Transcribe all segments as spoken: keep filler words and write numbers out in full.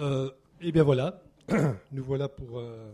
Euh, eh bien voilà, nous voilà pour, euh,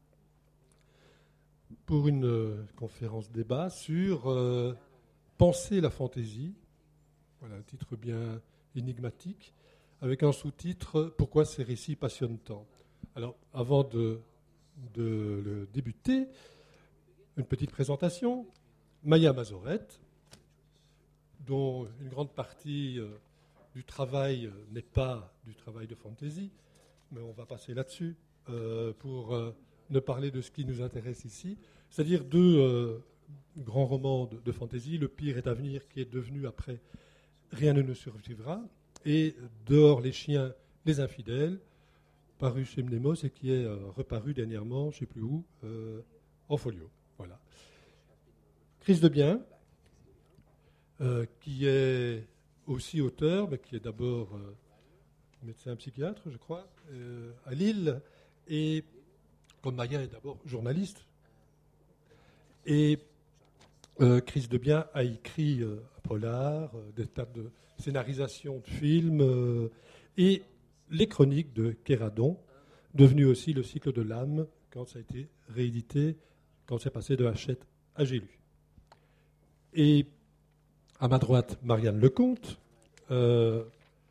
pour une euh, conférence débat sur euh, penser la fantaisie. Voilà un titre bien énigmatique, avec un sous-titre « Pourquoi ces récits passionnent tant ?» Alors, avant de, de le débuter, une petite présentation. Maya Mazoret, dont une grande partie euh, du travail euh, n'est pas du travail de fantaisie, mais on va passer là-dessus euh, pour euh, ne parler de ce qui nous intéresse ici, c'est-à-dire deux euh, grands romans de, de fantaisie, Le pire est à venir, qui est devenu après Rien ne nous survivra, et Dehors les chiens, les infidèles, paru chez Mnemos et qui est euh, reparu dernièrement, je ne sais plus où, euh, en folio. Voilà. Chris Debien, euh, qui est aussi auteur, mais qui est d'abord euh, médecin psychiatre, je crois, euh, à Lille, et comme Maya est d'abord journaliste. Et euh, Chris Debien a écrit euh, un polar, euh, des tas de scénarisation de films, euh, et les chroniques de Kéradon, devenu aussi le cycle de l'âme, quand ça a été réédité, quand c'est passé de Hachette à J'ai lu. Et à ma droite, Marianne Lecomte. Euh,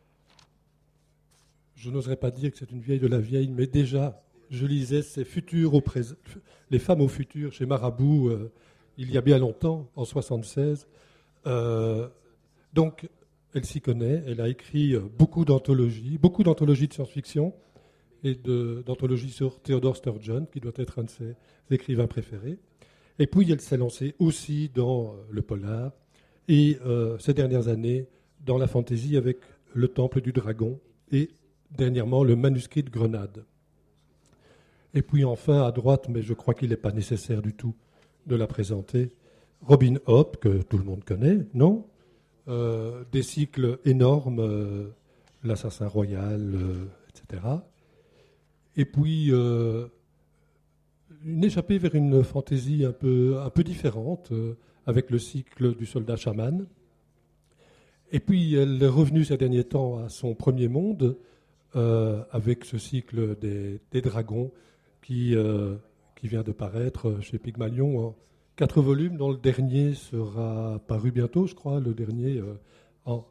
je n'oserais pas dire que c'est une vieille de la vieille, mais déjà, je lisais ces futurs au présent, les femmes au futur chez Marabout, euh, il y a bien longtemps, en soixante-seize. Euh, donc, elle s'y connaît. Elle a écrit beaucoup d'anthologies, beaucoup d'anthologies de science-fiction et de, d'anthologies sur Theodore Sturgeon, qui doit être un de ses écrivains préférés. Et puis, elle s'est lancée aussi dans le polar et, euh, ces dernières années, dans la fantaisie avec Le Temple du Dragon et, dernièrement, Le Manuscrit de Grenade. Et puis, enfin, à droite, mais je crois qu'il n'est pas nécessaire du tout de la présenter, Robin Hobb, que tout le monde connaît, non ? Euh, des cycles énormes, euh, L'Assassin Royal, euh, et cetera. Et puis, euh, une échappée vers une fantaisie un peu, un peu différente, euh, avec le cycle du soldat chaman. Et puis, elle est revenue ces derniers temps à son premier monde, euh, avec ce cycle des, des dragons qui, euh, qui vient de paraître chez Pygmalion en quatre volumes, dont le dernier sera paru bientôt, je crois, le dernier euh, en,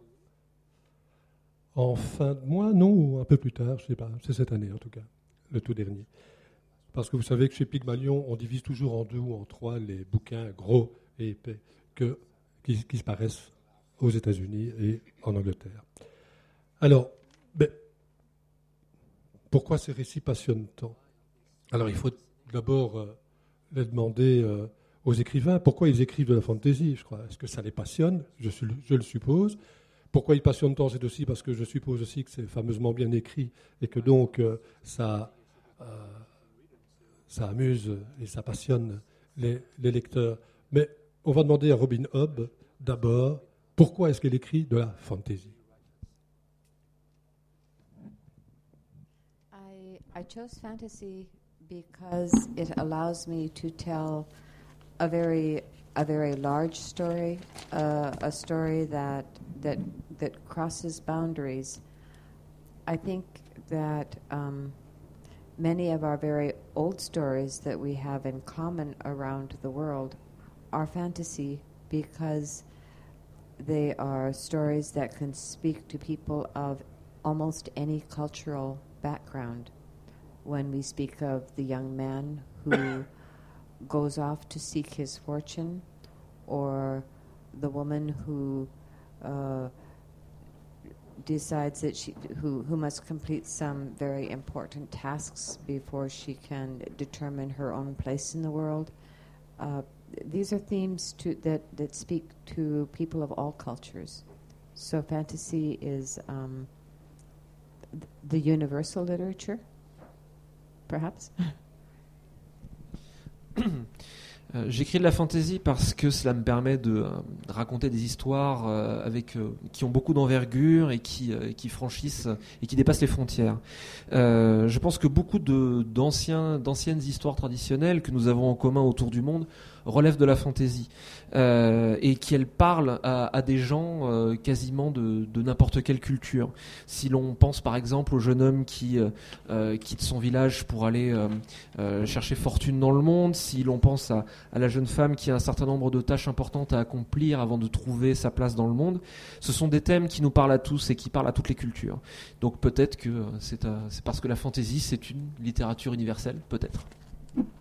en fin de mois, non, ou un peu plus tard, je ne sais pas, c'est cette année en tout cas, le tout dernier. Parce que vous savez que chez Pygmalion, on divise toujours en deux ou en trois les bouquins gros et épais que, qui, qui se paraissent aux États-Unis et en Angleterre. Alors, ben, pourquoi ces récits passionnent tant ? Alors, il faut d'abord euh, les demander euh, aux écrivains pourquoi ils écrivent de la fantaisie, je crois. Est-ce que ça les passionne ? je, je le suppose. Pourquoi ils passionnent tant ? C'est aussi parce que je suppose aussi que c'est fameusement bien écrit et que donc euh, ça, euh, ça amuse et ça passionne les, les lecteurs. Mais on va demander à Robin Hobb d'abord pourquoi est-ce qu'elle écrit de la fantaisie. I, I chose fantasy because it allows me to tell a very a very large story, uh, a story that that that crosses boundaries. I think that um, many of our very old stories that we have in common around the world are fantasy because they are stories that can speak to people of almost any cultural background. When we speak of the young man who goes off to seek his fortune, or the woman who uh, decides that she who, who must complete some very important tasks before she can determine her own place in the world. Uh, these are themes to, that, that speak to people of all cultures. So fantasy is um, th- the universal literature, perhaps. Euh, j'écris de la fantasy parce que cela me permet de, euh, de raconter des histoires euh, avec, euh, qui ont beaucoup d'envergure et qui, euh, qui franchissent et qui dépassent les frontières. Euh, je pense que beaucoup de, d'anciens, d'anciennes histoires traditionnelles que nous avons en commun autour du monde relève de la fantaisie euh, et qu'elle parle à, à des gens euh, quasiment de, de n'importe quelle culture. Si l'on pense par exemple au jeune homme qui euh, quitte son village pour aller euh, euh, chercher fortune dans le monde, si l'on pense à, à la jeune femme qui a un certain nombre de tâches importantes à accomplir avant de trouver sa place dans le monde, ce sont des thèmes qui nous parlent à tous et qui parlent à toutes les cultures. Donc peut-être que c'est, euh, c'est parce que la fantaisie c'est une littérature universelle, peut-être. Maya ?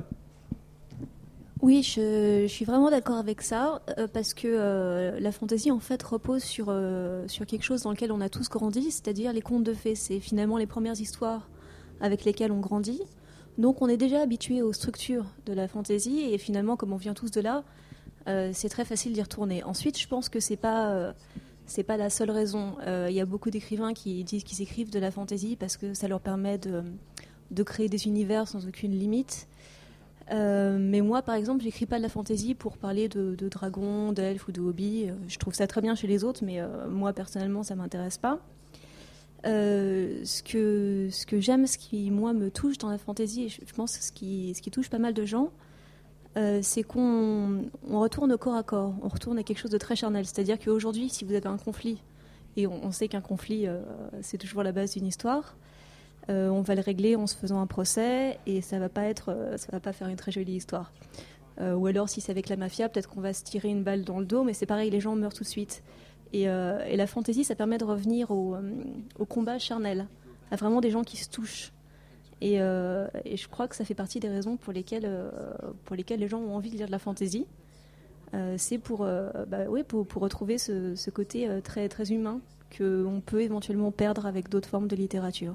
Oui, je, je suis vraiment d'accord avec ça, euh, parce que euh, la fantaisie en fait repose sur, euh, sur quelque chose dans lequel on a tous grandi, c'est-à-dire les contes de fées. C'est finalement les premières histoires avec lesquelles on grandit. Donc on est déjà habitué aux structures de la fantaisie et finalement, comme on vient tous de là, euh, c'est très facile d'y retourner. Ensuite, je pense que c'est pas, euh, c'est pas la seule raison. Il euh, y a beaucoup d'écrivains qui disent qu'ils écrivent de la fantaisie parce que ça leur permet de, de créer des univers sans aucune limite. Euh, mais moi, par exemple, j'écris pas de la fantaisie pour parler de, de dragons, d'elfes ou de hobbies. Je trouve ça très bien chez les autres, mais euh, moi, personnellement, ça m'intéresse pas. Euh, ce que, ce que j'aime, ce qui, moi, me touche dans la fantaisie, et je, je pense ce qui, ce qui touche pas mal de gens, euh, c'est qu'on on retourne au corps à corps, on retourne à quelque chose de très charnel. C'est-à-dire qu'aujourd'hui, si vous avez un conflit, et on, on sait qu'un conflit, euh, c'est toujours la base d'une histoire, Euh, on va le régler en se faisant un procès et ça va pas être, euh, ça va pas faire une très jolie histoire. Euh, ou alors si c'est avec la mafia, peut-être qu'on va se tirer une balle dans le dos, mais c'est pareil, les gens meurent tout de suite. Et, euh, et la fantaisie, ça permet de revenir au, euh, au combat charnel, à vraiment des gens qui se touchent. Et, euh, et je crois que ça fait partie des raisons pour lesquelles, euh, pour lesquelles les gens ont envie de lire de la fantaisie. Euh, c'est pour, euh, bah, ouais, pour, pour retrouver ce, ce côté euh, très, très humain qu'on peut éventuellement perdre avec d'autres formes de littérature.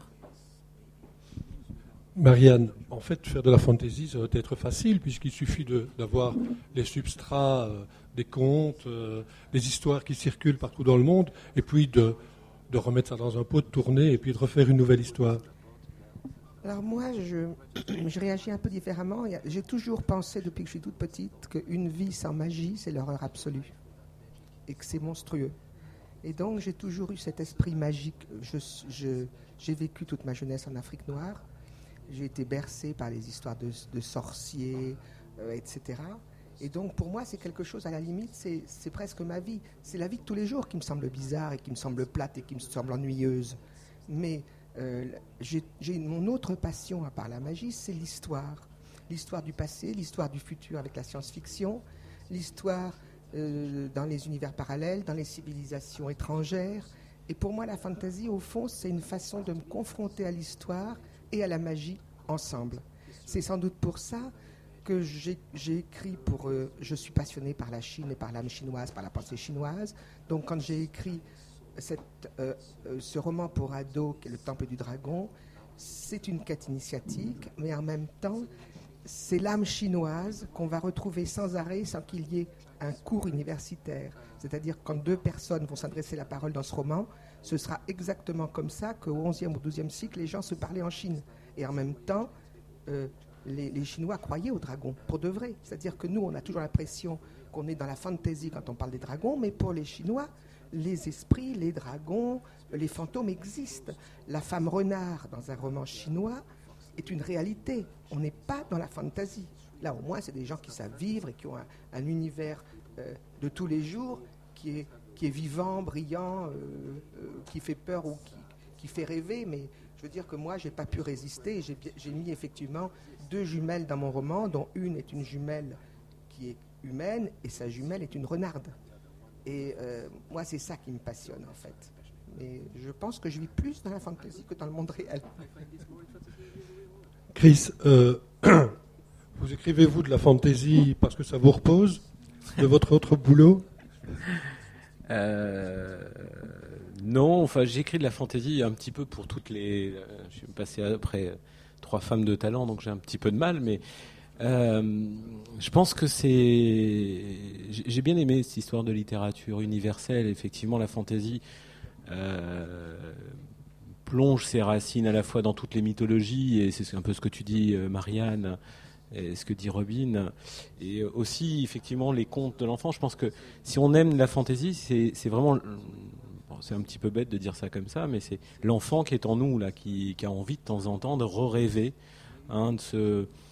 Marianne, en fait, faire de la fantaisie, ça doit être facile, puisqu'il suffit de, d'avoir les substrats, euh, des contes, euh, des histoires qui circulent partout dans le monde, et puis de, de remettre ça dans un pot, de tourner, et puis de refaire une nouvelle histoire. Alors moi, je, je réagis un peu différemment. J'ai toujours pensé, depuis que je suis toute petite, qu'une vie sans magie, c'est l'horreur absolue, et que c'est monstrueux. Et donc, j'ai toujours eu cet esprit magique. Je, je, j'ai vécu toute ma jeunesse en Afrique noire. J'ai été bercé par les histoires de, de sorciers, euh, et cetera. Et donc, pour moi, c'est quelque chose, à la limite, c'est, c'est presque ma vie. C'est la vie de tous les jours qui me semble bizarre et qui me semble plate et qui me semble ennuyeuse. Mais euh, j'ai, j'ai mon autre passion, à part la magie, c'est l'histoire. L'histoire du passé, l'histoire du futur avec la science-fiction, l'histoire euh, dans les univers parallèles, dans les civilisations étrangères. Et pour moi, la fantasy, au fond, c'est une façon de me confronter à l'histoire et à la magie ensemble. C'est sans doute pour ça que j'ai, j'ai écrit pour... Euh, je suis passionné par la Chine et par l'âme chinoise, par la pensée chinoise. Donc quand j'ai écrit cette, euh, euh, ce roman pour ados, qui est Le Temple du Dragon, c'est une quête initiatique, mais en même temps, c'est l'âme chinoise qu'on va retrouver sans arrêt, sans qu'il y ait un cours universitaire. C'est-à-dire quand deux personnes vont s'adresser la parole dans ce roman, ce sera exactement comme ça qu'au onzième ou douzième siècle, les gens se parlaient en Chine. Et en même temps, euh, les, les Chinois croyaient aux dragons, pour de vrai. C'est-à-dire que nous, on a toujours l'impression qu'on est dans la fantaisie quand on parle des dragons, mais pour les Chinois, les esprits, les dragons, les fantômes existent. La femme renard, dans un roman chinois, est une réalité. On n'est pas dans la fantaisie. Là, au moins, c'est des gens qui savent vivre et qui ont un, un univers euh, de tous les jours qui est... qui est vivant, brillant, euh, euh, qui fait peur ou qui, qui fait rêver. Mais je veux dire que moi, je n'ai pas pu résister. J'ai, j'ai mis effectivement deux jumelles dans mon roman, dont une est une jumelle qui est humaine et sa jumelle est une renarde. Et euh, moi, c'est ça qui me passionne, en fait. Mais je pense que je vis plus dans la fantaisie que dans le monde réel. Chris, euh, vous écrivez-vous de la fantaisie parce que ça vous repose de votre autre boulot ? Euh, non, enfin j'écris de la fantaisie un petit peu pour toutes les. Euh, je suis passé après trois femmes de talent, donc j'ai un petit peu de mal, mais euh, je pense que c'est. J'ai bien aimé cette histoire de littérature universelle. Effectivement, la fantaisie euh, plonge ses racines à la fois dans toutes les mythologies, et c'est un peu ce que tu dis, Marianne. Et ce que dit Robin, et aussi effectivement les contes de l'enfant. Je pense que si on aime la fantaisie, c'est, c'est vraiment, bon, c'est un petit peu bête de dire ça comme ça, mais c'est l'enfant qui est en nous là, qui, qui a envie de temps en temps de re-rêver, hein, de se,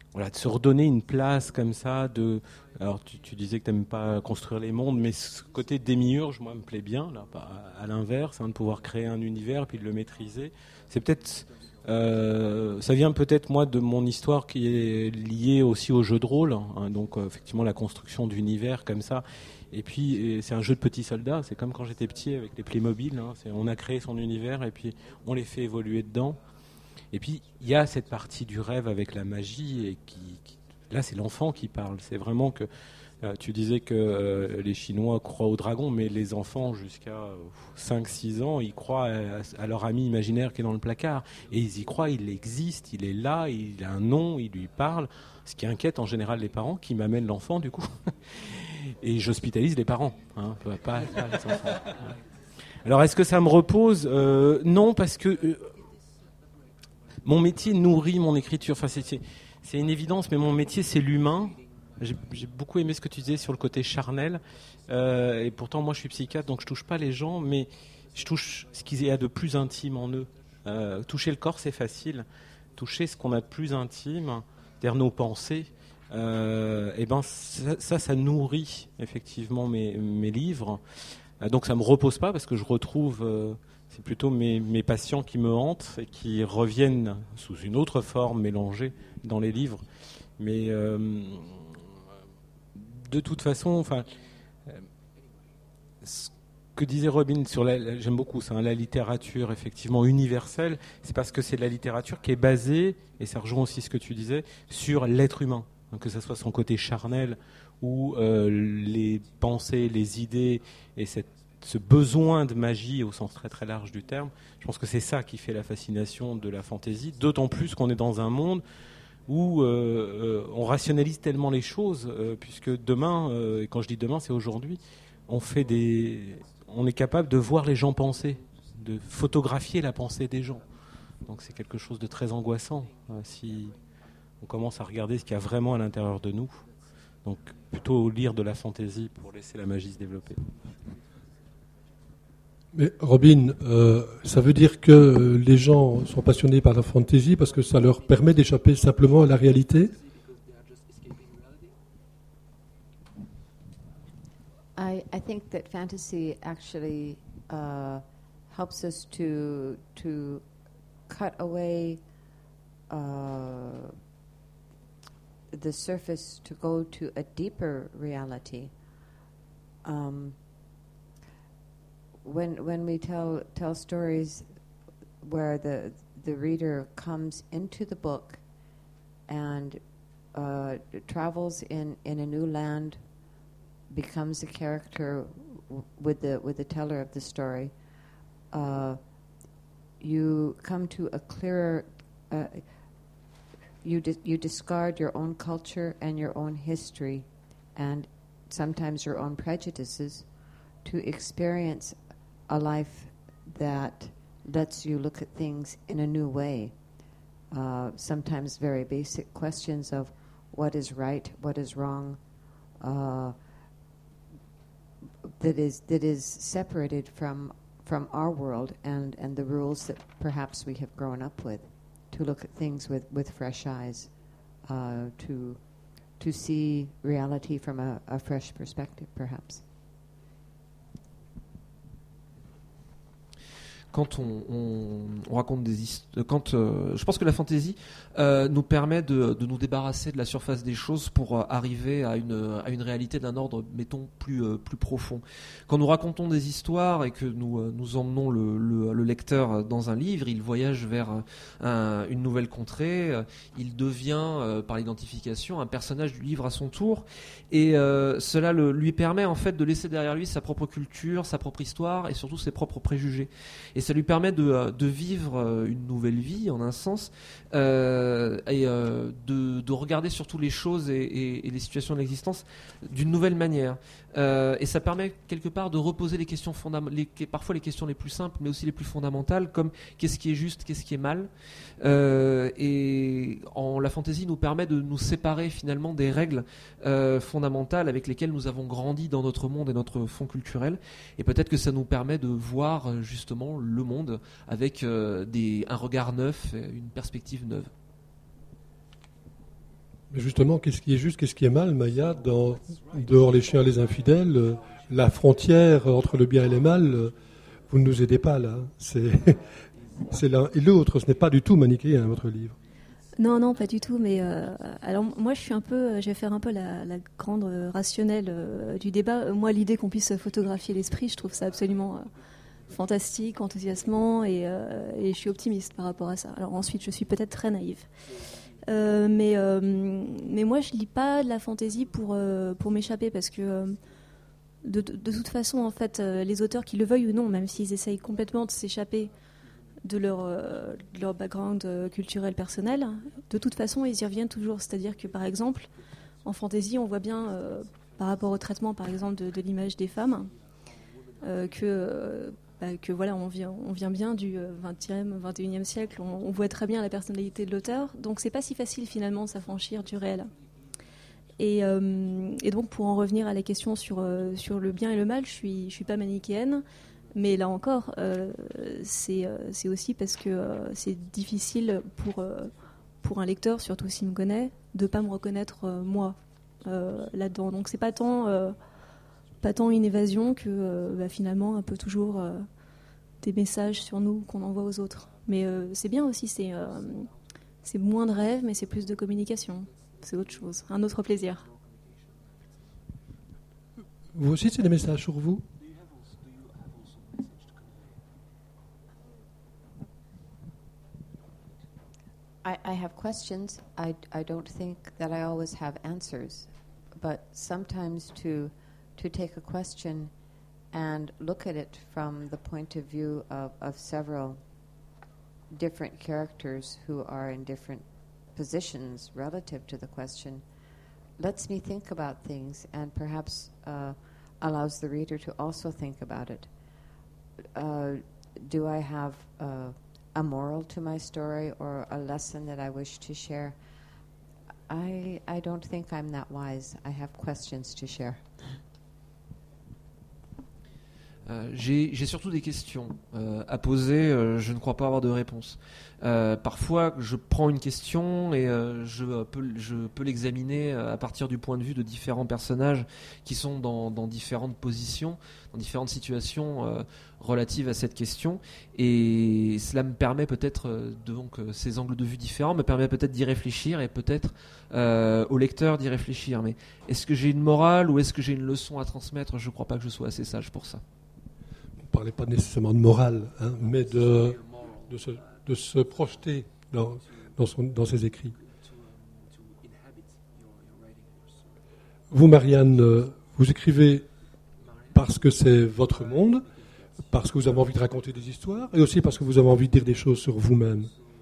voilà, de se redonner une place comme ça. De, alors tu, tu disais que tu n'aimes pas construire les mondes, mais ce côté démiurge, moi, me plaît bien. Là, à, à l'inverse, hein, de pouvoir créer un univers puis de le maîtriser. C'est peut-être, euh, ça vient peut-être moi de mon histoire qui est liée aussi au jeu de rôle. Hein, donc euh, effectivement la construction d'univers comme ça. Et puis et c'est un jeu de petits soldats. C'est comme quand j'étais petit avec les Playmobil. Hein, c'est, on a créé son univers et puis on les fait évoluer dedans. Et puis, il y a cette partie du rêve avec la magie, et qui, qui là, c'est l'enfant qui parle. C'est vraiment que, euh, tu disais que euh, les Chinois croient au dragon, mais les enfants, jusqu'à euh, cinq six ans, ils croient à, à leur ami imaginaire qui est dans le placard. Et ils y croient, il existe, il est là, il a un nom, il lui parle. Ce qui inquiète en général les parents, qui m'amènent l'enfant, du coup. Et j'hospitalise les parents, hein, pas, pas, pas les enfants. Alors, est-ce que ça me repose ? euh, Non, parce que... Euh, Mon métier nourrit mon écriture. Enfin, c'est, c'est une évidence, mais mon métier, c'est l'humain. J'ai, j'ai beaucoup aimé ce que tu disais sur le côté charnel. Euh, et pourtant, moi, je suis psychiatre, donc je touche pas les gens, mais je touche ce qu'il y a de plus intime en eux. Euh, toucher le corps, c'est facile. Toucher ce qu'on a de plus intime, c'est-à-dire nos pensées, euh, et ben ça, ça, ça nourrit effectivement mes, mes livres. Euh, donc, ça me repose pas parce que je retrouve... Euh, C'est plutôt mes, mes patients qui me hantent et qui reviennent sous une autre forme mélangée dans les livres. Mais euh, de toute façon, enfin, euh, ce que disait Robin sur la, j'aime beaucoup ça, hein, la littérature effectivement universelle, c'est parce que c'est de la littérature qui est basée, et ça rejoint aussi ce que tu disais, sur l'être humain, hein, que ce soit son côté charnel ou euh, les pensées, les idées et cette ce besoin de magie au sens très très large du terme. Je pense que c'est ça qui fait la fascination de la fantaisie, d'autant plus qu'on est dans un monde où euh, euh, on rationalise tellement les choses, euh, puisque demain, euh, et quand je dis demain, c'est aujourd'hui, on fait des, on est capable de voir les gens penser, de photographier la pensée des gens. Donc c'est quelque chose de très angoissant euh, si on commence à regarder ce qu'il y a vraiment à l'intérieur de nous. Donc plutôt lire de la fantaisie pour laisser la magie se développer. Mais Robin, euh, ça veut dire que les gens sont passionnés par la fantasy parce que ça leur permet d'échapper simplement à la réalité ? I, I think that fantasy actually uh, helps us to to cut away uh, the surface to go to a deeper reality. Um, when when we tell tell stories where the the reader comes into the book and uh, travels in, in a new land, becomes a character w- with the with the teller of the story, uh, you come to a clearer. Uh, you di- you discard your own culture and your own history, and sometimes your own prejudices, to experience a life that lets you look at things in a new way. Uh, sometimes very basic questions of what is right, what is wrong, uh, that is that is separated from from our world and, and the rules that perhaps we have grown up with. To look at things with, with fresh eyes, uh, to to see reality from a, a fresh perspective, perhaps. Quand on, on, on raconte des histoires, quand euh, je pense que la fantaisie euh, nous permet de, de nous débarrasser de la surface des choses pour euh, arriver à une à une réalité d'un ordre, mettons, plus euh, plus profond. Quand nous racontons des histoires et que nous euh, nous emmenons le, le, le lecteur dans un livre, il voyage vers un, une nouvelle contrée, euh, il devient euh, par l'identification un personnage du livre à son tour, et euh, cela le, lui permet en fait de laisser derrière lui sa propre culture, sa propre histoire et surtout ses propres préjugés. Et ça lui permet de, de vivre une nouvelle vie, en un sens, euh, et euh, de, de regarder surtout les choses et, et, et les situations de l'existence d'une nouvelle manière. Euh, et ça permet quelque part de reposer les questions fondam- les, parfois les questions les plus simples, mais aussi les plus fondamentales, comme qu'est-ce qui est juste, qu'est-ce qui est mal. Euh, et en, la fantaisie nous permet de nous séparer finalement des règles euh, fondamentales avec lesquelles nous avons grandi dans notre monde et notre fond culturel. Et peut-être que ça nous permet de voir justement le monde avec euh, des, un regard neuf, une perspective neuve. Mais justement, qu'est-ce qui est juste, qu'est-ce qui est mal, Maya, dans Dehors les chiens, les infidèles, euh, la frontière entre le bien et le mal, euh, vous ne nous aidez pas là. C'est, c'est l'un et l'autre, ce n'est pas du tout manichéen, votre livre. Non, non, pas du tout. Mais euh, alors moi, je suis un peu, je vais faire un peu la, la grande euh, rationnelle euh, du débat. Moi, l'idée qu'on puisse photographier l'esprit, je trouve ça absolument euh, fantastique, enthousiasmant, et, euh, et je suis optimiste par rapport à ça. Alors ensuite, je suis peut-être très naïve. Euh, mais, euh, mais moi, je lis pas de la fantaisie pour, euh, pour m'échapper, parce que euh, de, de toute façon, en fait, euh, les auteurs, qui le veuillent ou non, même s'ils essayent complètement de s'échapper de leur, euh, de leur background euh, culturel personnel, de toute façon, ils y reviennent toujours. C'est-à-dire que, par exemple, en fantaisie, on voit bien, euh, par rapport au traitement, par exemple, de, de l'image des femmes, euh, que... Euh, Bah, que voilà, on vient, on vient bien du vingtième, vingt et unième siècle, on, on voit très bien la personnalité de l'auteur, donc c'est pas si facile finalement de s'affranchir du réel. Et, euh, et donc pour en revenir à la question sur, euh, sur le bien et le mal, je suis, je suis pas manichéenne, mais là encore, euh, c'est, euh, c'est aussi parce que euh, c'est difficile pour, euh, pour un lecteur, surtout s'il me connaît, de pas me reconnaître euh, moi euh, là-dedans. Donc c'est pas tant... Euh, Pas tant une évasion que euh, bah, finalement un peu toujours euh, des messages sur nous qu'on envoie aux autres. Mais euh, c'est bien aussi, c'est, euh, c'est moins de rêve, mais c'est plus de communication. C'est autre chose, un autre plaisir. Vous aussi, c'est des messages sur vous ? I, I have questions. I, I don't think that I always have answers, but sometimes to to take a question and look at it from the point of view of, of several different characters who are in different positions relative to the question lets me think about things and perhaps uh, allows the reader to also think about it. Uh, do I have uh, a moral to my story or a lesson that I wish to share? I, I don't think I'm that wise. I have questions to share. Euh, j'ai, j'ai surtout des questions euh, à poser, euh, je ne crois pas avoir de réponse. Euh, parfois, je prends une question et euh, je, peux, je peux l'examiner à partir du point de vue de différents personnages qui sont dans, dans différentes positions, dans différentes situations euh, relatives à cette question. Et cela me permet peut-être, euh, donc euh, ces angles de vue différents, me permet peut-être d'y réfléchir et peut-être euh, au lecteur d'y réfléchir. Mais est-ce que j'ai une morale ou est-ce que j'ai une leçon à transmettre ? Je ne crois pas que je sois assez sage pour ça. Vous ne parlez pas nécessairement de morale, hein, mais de, de, se, de se projeter dans, dans, son, dans ses écrits. Vous, Marianne, vous écrivez parce que c'est votre monde, parce que vous avez envie de raconter des histoires, et aussi parce que vous avez envie de dire des choses sur vous-même.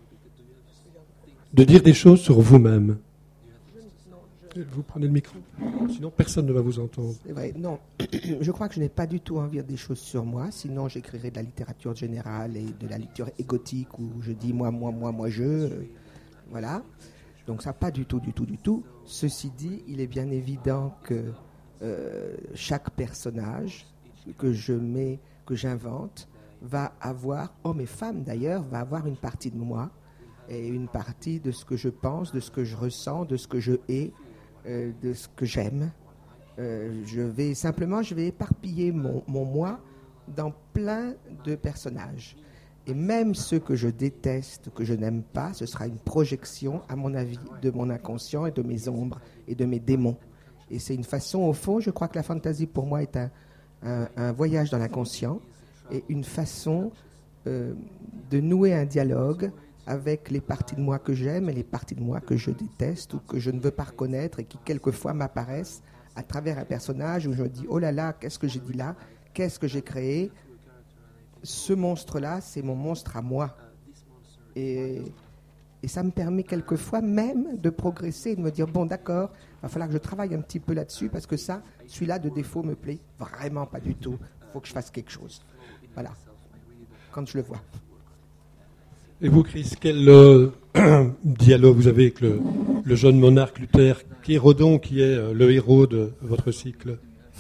De dire des choses sur vous-même. Vous prenez le micro, sinon personne ne va vous entendre. C'est vrai, non. Je crois que je n'ai pas du tout envie de dire des choses sur moi, sinon j'écrirais de la littérature générale et de la littérature égotique où je dis moi, moi, moi, moi, je. Euh, voilà. Donc ça, pas du tout, du tout, du tout. Ceci dit, il est bien évident que euh, chaque personnage que je mets, que j'invente, va avoir, homme et femme d'ailleurs, va avoir une partie de moi et une partie de ce que je pense, de ce que je ressens, de ce que je hais, Euh, de ce que j'aime. Euh, je vais simplement, je vais éparpiller mon, mon moi dans plein de personnages. Et même ceux que je déteste, que je n'aime pas, ce sera une projection, à mon avis, de mon inconscient et de mes ombres et de mes démons. Et c'est une façon, au fond, je crois que la fantaisie pour moi est un, un, un voyage dans l'inconscient et une façon euh, de nouer un dialogue avec les parties de moi que j'aime et les parties de moi que je déteste ou que je ne veux pas reconnaître et qui quelquefois m'apparaissent à travers un personnage où je me dis « Oh là là, qu'est-ce que j'ai dit là ? Qu'est-ce que j'ai créé ?» Ce monstre-là, c'est mon monstre à moi. Et, et ça me permet quelquefois même de progresser et de me dire « Bon, d'accord, il va falloir que je travaille un petit peu là-dessus parce que ça, celui-là de défaut me plaît vraiment pas du tout. Il faut que je fasse quelque chose. » Voilà, quand je le vois. Et vous, Chris, quel euh, dialogue vous avez avec le, le jeune monarque Luther Kérodon, qui est euh, le héros de votre cycle ?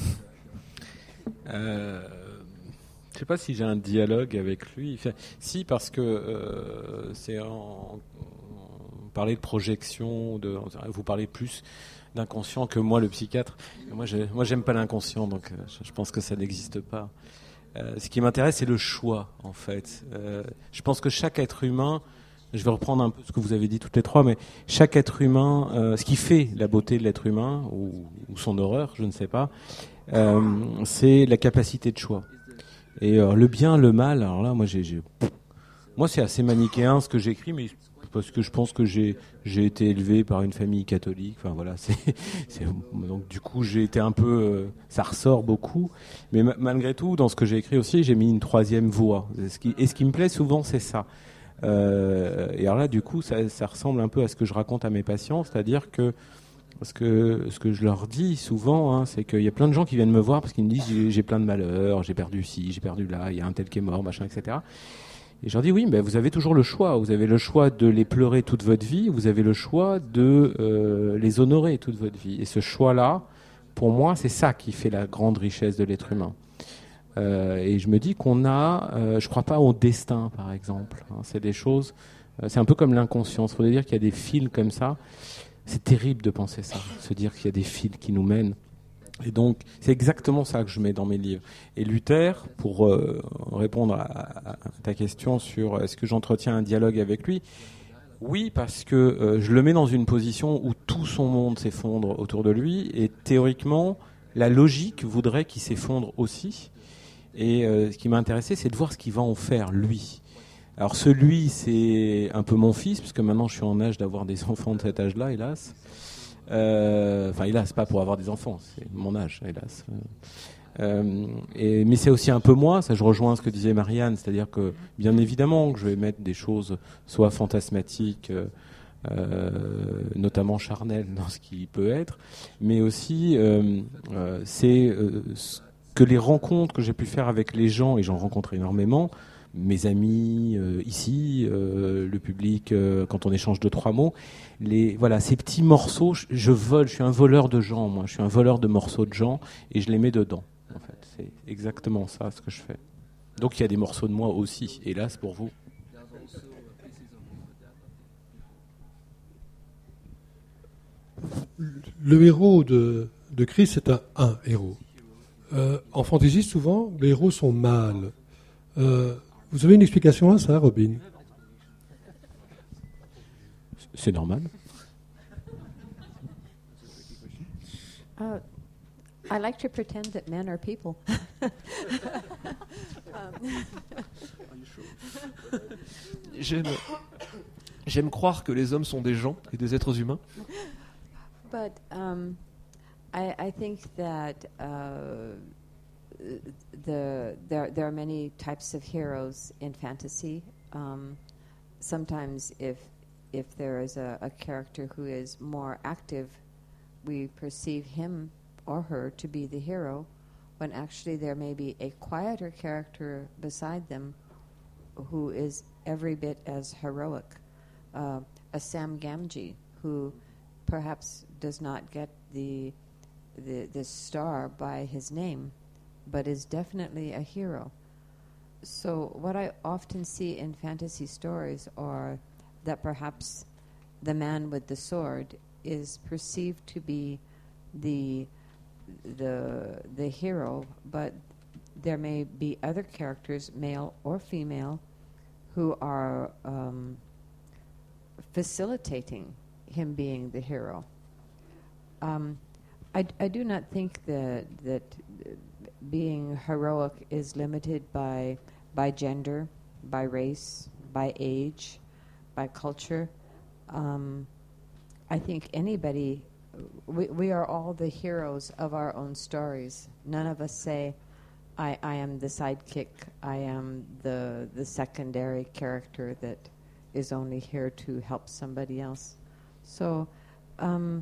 euh, Je ne sais pas si j'ai un dialogue avec lui. Enfin, si, parce que euh, c'est en, en parlez de projection, de, vous parlez plus d'inconscient que moi, le psychiatre. Moi, je, moi, j'aime pas l'inconscient, donc euh, je, je pense que ça n'existe pas. Euh, ce qui m'intéresse, c'est le choix, en fait. Euh, je pense que chaque être humain, je vais reprendre un peu ce que vous avez dit toutes les trois, mais chaque être humain, euh, ce qui fait la beauté de l'être humain, ou, ou son horreur, je ne sais pas, euh, c'est la capacité de choix. Et euh, le bien, le mal, alors là, moi, j'ai, j'ai... moi, c'est assez manichéen ce que j'écris, mais parce que je pense que j'ai, j'ai été élevé par une famille catholique. Enfin voilà, c'est, c'est donc du coup, j'ai été un peu, euh, ça ressort beaucoup. Mais ma- malgré tout, dans ce que j'ai écrit aussi, j'ai mis une troisième voie. Et ce qui, et ce qui me plaît souvent, c'est ça. Euh, et alors là, du coup, ça, ça ressemble un peu à ce que je raconte à mes patients, c'est-à-dire que Parce que ce que je leur dis souvent, hein, c'est qu'il y a plein de gens qui viennent me voir parce qu'ils me disent j'ai, j'ai plein de malheurs, j'ai perdu ci, j'ai perdu là, il y a un tel qui est mort, machin, et cetera. Et je leur dis oui, mais vous avez toujours le choix. Vous avez le choix de les pleurer toute votre vie, vous avez le choix de euh, les honorer toute votre vie. Et ce choix-là, pour moi, c'est ça qui fait la grande richesse de l'être humain. Euh, et je me dis qu'on a, euh, je crois pas au destin, par exemple. Hein, c'est des choses, euh, c'est un peu comme l'inconscience. Il faudrait dire qu'il y a des fils comme ça. C'est terrible de penser ça, se dire qu'il y a des fils qui nous mènent. Et donc, c'est exactement ça que je mets dans mes livres. Et Luther, pour euh, répondre à, à ta question sur est-ce que j'entretiens un dialogue avec lui, oui, parce que euh, je le mets dans une position où tout son monde s'effondre autour de lui, et théoriquement, la logique voudrait qu'il s'effondre aussi. Et euh, ce qui m'a intéressé, c'est de voir ce qu'il va en faire, lui. Alors celui, c'est un peu mon fils, puisque maintenant je suis en âge d'avoir des enfants de cet âge-là, hélas. Euh, enfin, hélas, pas pour avoir des enfants, c'est mon âge, hélas. Euh, et, mais c'est aussi un peu moi, ça je rejoins ce que disait Marianne, c'est-à-dire que bien évidemment que je vais mettre des choses soit fantasmatiques, euh, notamment charnelles dans ce qui peut être, mais aussi euh, euh, c'est euh, que les rencontres que j'ai pu faire avec les gens, et j'en rencontre énormément, mes amis euh, ici, euh, le public, euh, quand on échange deux trois mots, les voilà ces petits morceaux, je, je vole, je suis un voleur de gens, moi, je suis un voleur de morceaux de gens et je les mets dedans. En fait, c'est exactement ça ce que je fais. Donc il y a des morceaux de moi aussi, hélas pour vous. Le héros de, de Chris est un, un héros. Euh, en fantasy, souvent, les héros sont mâles. Euh, Vous avez une explication à ça, Robin? C'est normal. Uh, I like to pretend that men are people. J'aime, j'aime croire que les hommes sont des gens et des êtres humains. But um, I, I think that uh, the there there are many types of heroes in fantasy. Um, sometimes, if if there is a, a character who is more active, we perceive him or her to be the hero, when actually there may be a quieter character beside them who is every bit as heroic. Uh, a Sam Gamgee who perhaps does not get the, the the star by his name, but is definitely a hero. So what I often see in fantasy stories are that perhaps the man with the sword is perceived to be the the the hero, but there may be other characters, male or female, who are um, facilitating him being the hero. Um, I, I do not think that that being heroic is limited by by gender, by race, by age, by culture. Um, I think anybody, we, we are all the heroes of our own stories. None of us say, I, I am the sidekick, I am the the secondary character that is only here to help somebody else. So um,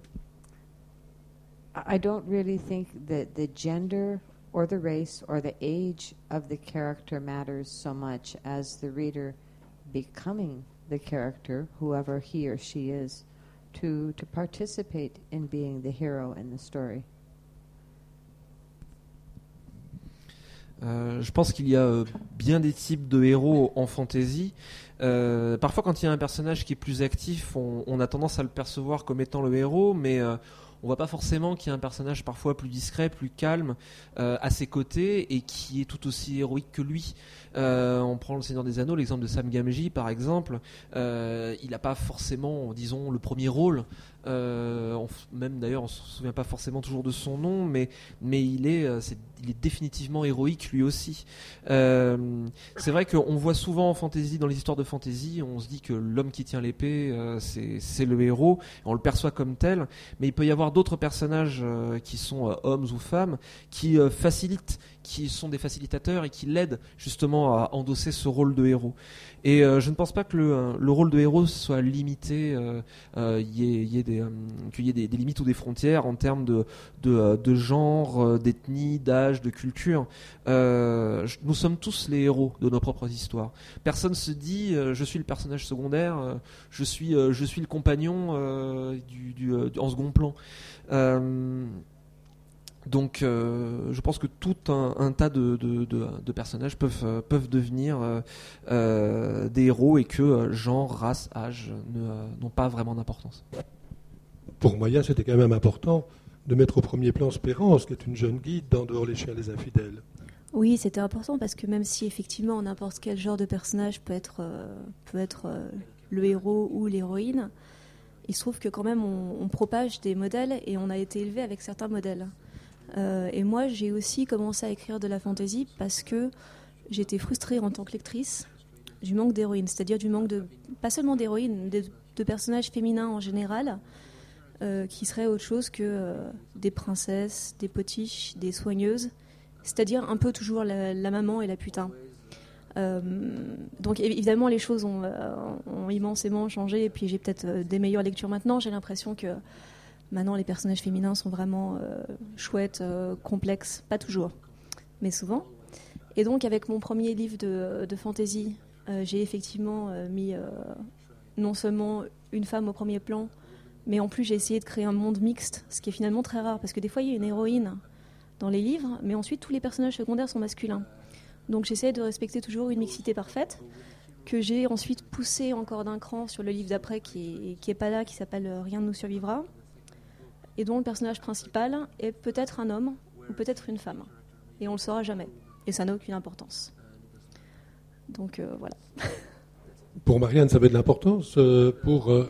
I don't really think that the gender or the race or the age of the character matters so much as the reader becoming the character, whoever he or she is, to, to participate in being the hero in the story. Euh, je pense qu'il y a euh, bien des types de héros en fantasy. Euh, parfois, quand il y a un personnage qui est plus actif, on, on a tendance à le percevoir comme étant le héros, mais euh, on voit pas forcément qu'il y a un personnage parfois plus discret, plus calme euh, à ses côtés et qui est tout aussi héroïque que lui. Euh, on prend le Seigneur des Anneaux, l'exemple de Sam Gamgee par exemple. Euh, il n'a pas forcément, disons, le premier rôle. Euh, on, même d'ailleurs, on se souvient pas forcément toujours de son nom, mais mais il est, euh, c'est, il est définitivement héroïque lui aussi. Euh, c'est vrai qu'on voit souvent en fantasy, dans les histoires de fantasy, on se dit que l'homme qui tient l'épée, euh, c'est c'est le héros. On le perçoit comme tel, mais il peut y avoir d'autres personnages euh, qui sont euh, hommes ou femmes qui euh, facilitent, qui sont des facilitateurs et qui l'aident justement à endosser ce rôle de héros. Et euh, je ne pense pas que le, le rôle de héros soit limité, euh, euh, y ait, y ait des, euh, qu'il y ait des, des limites ou des frontières en termes de, de, de genre, d'ethnie, d'âge, de culture. Euh, nous sommes tous les héros de nos propres histoires. Personne se dit euh, je suis le personnage secondaire, euh, je suis euh, je suis le compagnon euh, du, du, euh, en second plan. Euh, Donc, euh, je pense que tout un, un tas de, de, de, de personnages peuvent, euh, peuvent devenir euh, euh, des héros et que euh, genre, race, âge ne, euh, n'ont pas vraiment d'importance. Pour Moya, c'était quand même important de mettre au premier plan Spérance, qui est une jeune guide dans Dehors les chiens les infidèles. Oui, c'était important parce que même si effectivement n'importe quel genre de personnage peut être, euh, peut être euh, le héros ou l'héroïne, il se trouve que quand même on, on propage des modèles et on a été élevé avec certains modèles. Euh, et moi, j'ai aussi commencé à écrire de la fantasy parce que j'étais frustrée en tant que lectrice du manque d'héroïnes, c'est-à-dire du manque de, pas seulement d'héroïnes, de, de personnages féminins en général, euh, qui seraient autre chose que euh, des princesses, des potiches, des soigneuses, c'est-à-dire un peu toujours la, la maman et la putain. Euh, donc évidemment, les choses ont, euh, ont immensément changé, et puis j'ai peut-être euh, des meilleures lectures maintenant. J'ai l'impression que maintenant, les personnages féminins sont vraiment euh, chouettes, euh, complexes, pas toujours, mais souvent. Et donc, avec mon premier livre de, de fantasy, euh, j'ai effectivement euh, mis euh, non seulement une femme au premier plan, mais en plus, j'ai essayé de créer un monde mixte, ce qui est finalement très rare, parce que des fois, il y a une héroïne dans les livres, mais ensuite, tous les personnages secondaires sont masculins. Donc, j'essaie de respecter toujours une mixité parfaite, que j'ai ensuite poussé encore d'un cran sur le livre d'après, qui n'est pas là, qui s'appelle « Rien ne nous survivra », et dont le personnage principal est peut-être un homme ou peut-être une femme. Et on ne le saura jamais. Et ça n'a aucune importance. Donc euh, voilà. Pour Marianne, ça avait de l'importance. Euh, pour euh,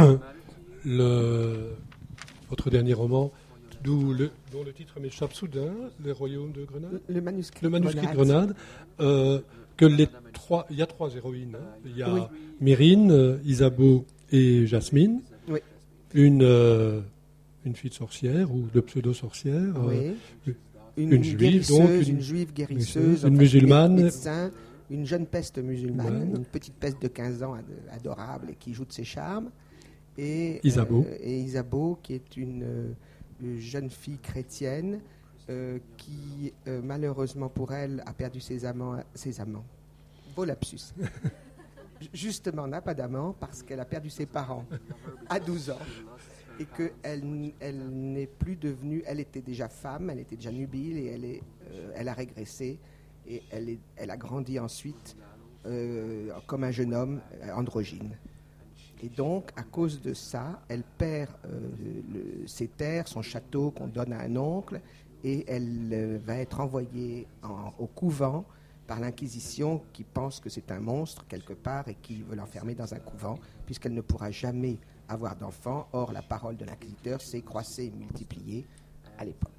le, votre dernier roman, d'où le, dont le titre m'échappe soudain, Les Royaumes de Grenade. Le, le manuscrit, le manuscrit de Grenade. Grenade. Euh, que les trois, il y a trois héroïnes. Hein. Il y a Oui. Myrrine, euh, Isabeau et Jasmine. Oui. Une... Euh, une fille de sorcière ou de pseudo-sorcière, Oui. euh, Une, une juive, guérisseuse, donc, une, une- juive guérisseuse, une enfin, musulmane. médecin, une jeune peste musulmane, Ouais. une petite peste de quinze ans ad- adorable et qui joue de ses charmes. Et, Isabeau. euh, et Isabeau, qui est une, euh, une jeune fille chrétienne euh, qui, euh, malheureusement pour elle, a perdu ses amants. Ses amants. Beau lapsus. Justement, n'a pas d'amant parce qu'elle a perdu ses parents à douze ans. Et qu'elle elle n'est plus devenue, elle était déjà femme, elle était déjà nubile et elle, est, euh, elle a régressé et elle, est, elle a grandi ensuite euh, comme un jeune homme euh, androgyne. Et donc, à cause de ça, elle perd euh, le, ses terres, son château qu'on donne à un oncle et elle euh, va être envoyée en, au couvent par l'Inquisition qui pense que c'est un monstre quelque part et qui veut l'enfermer dans un couvent puisqu'elle ne pourra jamais avoir d'enfants. Or, la parole de l'inquisiteur s'est croissée et multipliée à l'époque.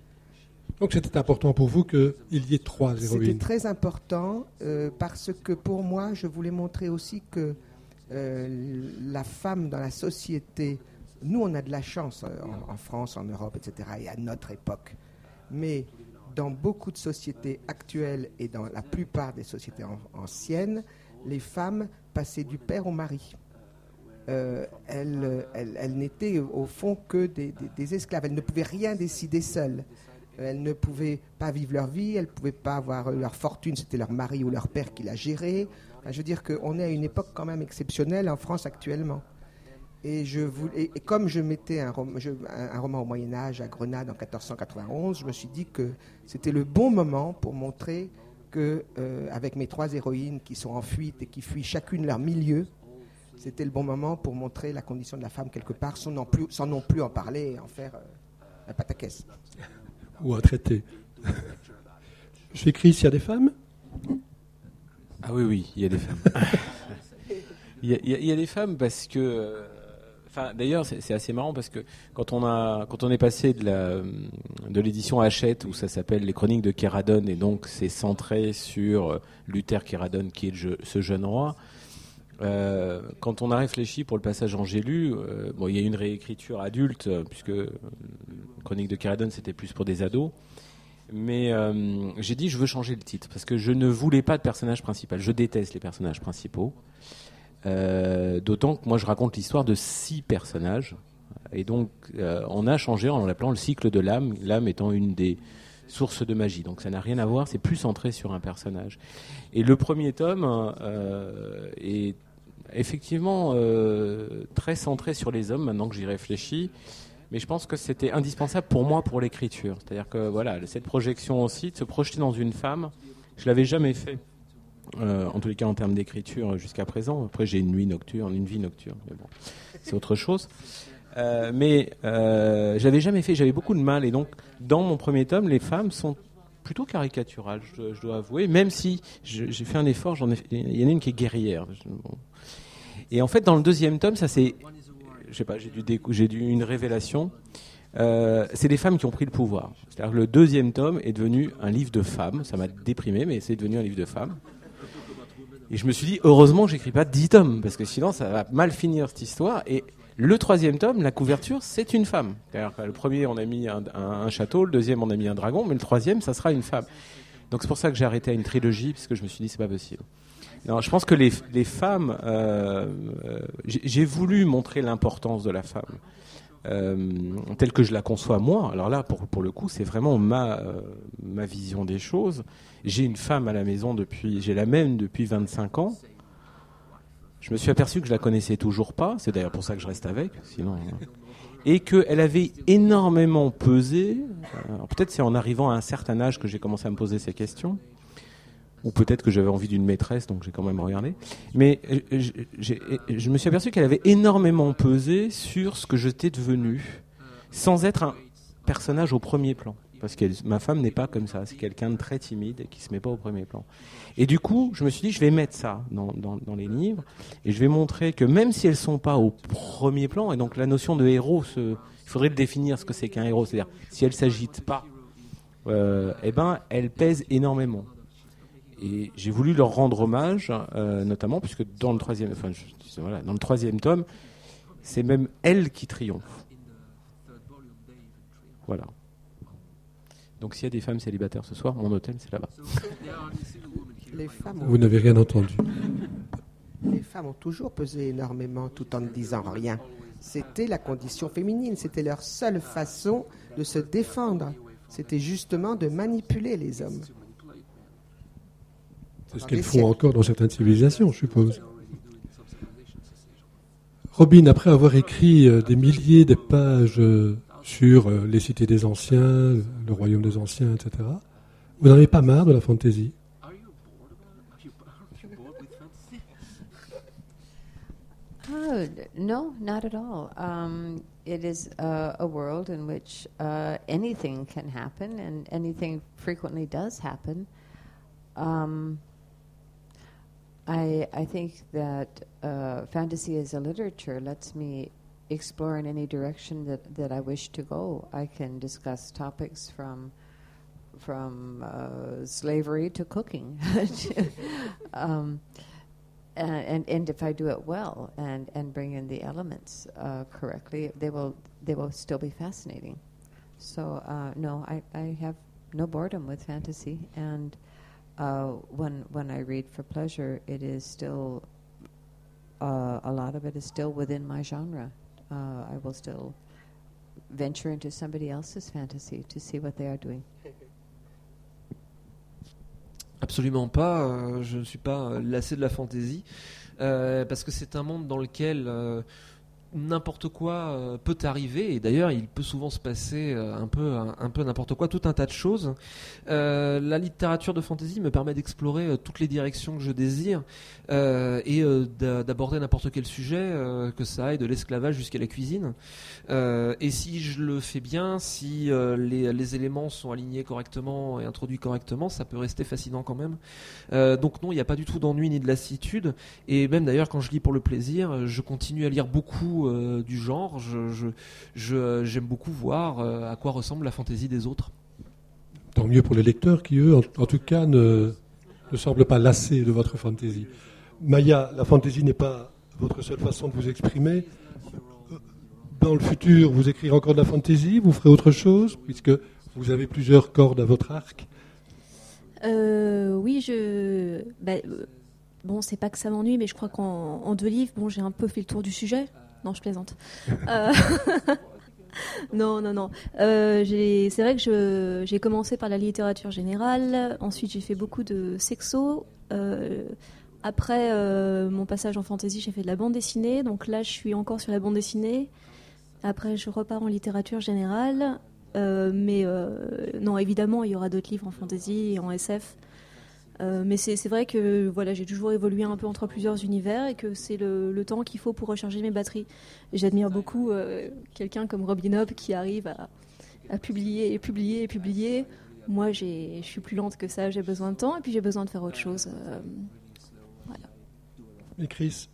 Donc c'était important pour vous qu'il y ait trois C'était héroïnes. très important euh, parce que pour moi, je voulais montrer aussi que euh, la femme dans la société, nous on a de la chance euh, en, en France, en Europe, et cetera, et à notre époque. Mais dans beaucoup de sociétés actuelles et dans la plupart des sociétés an- anciennes, les femmes passaient du père au mari. Euh, elles, elles, elles n'étaient au fond que des, des, des esclaves. Elles ne pouvaient rien décider seules. Elles ne pouvaient pas vivre leur vie, elles ne pouvaient pas avoir leur fortune, c'était leur mari ou leur père qui la gérait. Enfin, je veux dire qu'on est à une époque quand même exceptionnelle en France actuellement. Et, je voulais, et comme je mettais un, rom, je, un, un roman au Moyen-Âge à Grenade en quatorze cent quatre-vingt-onze, je me suis dit que c'était le bon moment pour montrer que, euh, avec mes trois héroïnes qui sont en fuite et qui fuient chacune leur milieu, c'était le bon moment pour montrer la condition de la femme quelque part, sans non plus, sans non plus en parler et en faire euh, un pataquès. Ou un traité. J'écris s'il y a des femmes. Ah oui, oui, il y a des femmes. Il y, a, il y a des femmes parce que, enfin, d'ailleurs, c'est, c'est assez marrant parce que quand on a, quand on est passé de la, de l'édition Hachette où ça s'appelle Les Chroniques de Kéradon et donc c'est centré sur Luther Kéradon qui est le jeu, ce jeune roi. Euh, quand on a réfléchi pour le passage Angélus, euh, bon, il y a eu une réécriture adulte puisque Chroniques de Kéradon c'était plus pour des ados. Mais euh, j'ai dit je veux changer le titre parce que je ne voulais pas de personnage principal. Je déteste les personnages principaux. Euh, d'autant que moi je raconte l'histoire de six personnages et donc euh, on a changé en l'appelant le cycle de l'âme, l'âme étant une des sources de magie, donc ça n'a rien à voir, c'est plus centré sur un personnage. Et le premier tome euh, est effectivement euh, très centré sur les hommes maintenant que j'y réfléchis, mais je pense que c'était indispensable pour moi pour l'écriture, c'est-à-dire que voilà, cette projection aussi, de se projeter dans une femme, je l'avais jamais fait. Euh, en tous les cas en termes d'écriture jusqu'à présent. Après j'ai une nuit nocturne, une vie nocturne, mais bon, c'est autre chose. Euh, mais euh, j'avais jamais fait, j'avais beaucoup de mal et donc dans mon premier tome, les femmes sont plutôt caricaturales, je dois, je dois avouer, même si je, j'ai fait un effort, j'en ai, il y en a une qui est guerrière. Bon. Et en fait dans le deuxième tome, ça c'est, je sais pas, j'ai dû, décou- j'ai dû une révélation. Euh, c'est des femmes qui ont pris le pouvoir. C'est-à-dire que le deuxième tome est devenu un livre de femmes. Ça m'a déprimé, mais c'est devenu un livre de femmes. Et je me suis dit, heureusement que j'écris pas dix tomes, parce que sinon ça va mal finir cette histoire. Et le troisième tome, la couverture, c'est une femme. C'est-à-dire que le premier, on a mis un, un, un château, le deuxième, on a mis un dragon, mais le troisième, ça sera une femme. Donc c'est pour ça que j'ai arrêté à une trilogie, parce que je me suis dit, c'est pas possible. Non, je pense que les, les femmes, euh, euh, j'ai, j'ai voulu montrer l'importance de la femme. Euh, telle que je la conçois moi. Alors là, pour, pour le coup, c'est vraiment ma, euh, ma vision des choses. J'ai une femme à la maison depuis, j'ai la même depuis vingt-cinq ans. Je me suis aperçu que je la connaissais toujours pas. C'est d'ailleurs pour ça que je reste avec, sinon. Hein. Et qu'elle avait énormément pesé. Alors peut-être c'est en arrivant à un certain âge que j'ai commencé à me poser ces questions. Ou peut-être que j'avais envie d'une maîtresse, donc j'ai quand même regardé. Mais je, j'ai, je me suis aperçu qu'elle avait énormément pesé sur ce que j'étais devenu, sans être un personnage au premier plan. Parce que ma femme n'est pas comme ça, c'est quelqu'un de très timide et qui ne se met pas au premier plan. Et du coup, je me suis dit, je vais mettre ça dans, dans, dans les livres, et je vais montrer que même si elles ne sont pas au premier plan, et donc la notion de héros, ce, il faudrait le définir ce que c'est qu'un héros, c'est-à-dire si elle ne s'agite pas, euh, eh ben, elle pèse énormément. Et j'ai voulu leur rendre hommage, euh, notamment puisque dans le troisième, enfin, je, voilà, dans le troisième tome, c'est même elle qui triomphe. Voilà. Donc s'il y a des femmes célibataires ce soir, mon hôtel c'est là-bas. Les femmes ont, Vous n'avez rien entendu. les femmes ont toujours pesé énormément tout en ne disant rien. C'était la condition féminine, c'était leur seule façon de se défendre. C'était justement de manipuler les hommes. C'est ce qu'elles font encore dans certaines civilisations, je suppose. Robin, après avoir écrit euh, des milliers de pages euh, sur euh, les cités des anciens, le royaume des anciens, et cetera, vous n'en avez pas marre de la fantaisie? Oh, no, not at all. Um, it is uh, a world in which uh, anything can happen, and anything frequently does happen. Um, I, I think that uh, fantasy as a literature lets me explore in any direction that, that I wish to go. I can discuss topics from from uh, slavery to cooking, um, and, and and if I do it well and, and bring in the elements uh, correctly, they will they will still be fascinating. So uh, no, I, I have no boredom with fantasy, and Uh, when when I read for pleasure, it is still uh, a lot of it is still within my genre. Uh, I will still venture into somebody else's fantasy to see what they are doing. Absolument pas. Euh, je ne suis pas euh, lassé de la fantaisie euh, parce que c'est un monde dans lequel euh, n'importe quoi euh, peut arriver, et d'ailleurs il peut souvent se passer euh, un peu un, un peu n'importe quoi, tout un tas de choses. Euh, la littérature de fantasy me permet d'explorer euh, toutes les directions que je désire euh, et euh, d'a- d'aborder n'importe quel sujet, euh, que ça aille de l'esclavage jusqu'à la cuisine. Euh, et si je le fais bien, si euh, les, les éléments sont alignés correctement et introduits correctement, ça peut rester fascinant quand même. Euh, donc non, il n'y a pas du tout d'ennui ni de lassitude. Et même d'ailleurs, quand je lis pour le plaisir, je continue à lire beaucoup euh, du genre. Je, je, je, j'aime beaucoup voir euh, à quoi ressemble la fantaisie des autres. Tant mieux pour les lecteurs qui, eux, en, en tout cas, ne, ne semblent pas lassés de votre fantaisie. Maya, la fantaisie n'est pas votre seule façon de vous exprimer. Dans le futur, vous écrirez encore de la fantaisie, vous ferez autre chose, puisque vous avez plusieurs cordes à votre arc. Euh, oui, je. Bah, euh, bon, c'est pas que ça m'ennuie, mais je crois qu'en en deux livres, bon, j'ai un peu fait le tour du sujet. Non, je plaisante. Euh, non, non, non. Euh, j'ai- c'est vrai que je, j'ai commencé par la littérature générale. Ensuite, j'ai fait beaucoup de sexo. Euh, après euh, mon passage en fantasy, j'ai fait de la bande dessinée. Donc là, je suis encore sur la bande dessinée. Après, je repars en littérature générale. Euh, mais euh, non, évidemment, il y aura d'autres livres en fantasy et en S F. Euh, mais c'est, c'est vrai que voilà, j'ai toujours évolué un peu entre plusieurs univers et que c'est le, le temps qu'il faut pour recharger mes batteries. Et j'admire beaucoup euh, quelqu'un comme Robin Hobb qui arrive à, à publier et publier et publier. Moi, j'ai, je suis plus lente que ça, j'ai besoin de temps et puis j'ai besoin de faire autre chose. Euh, voilà. Et Chris,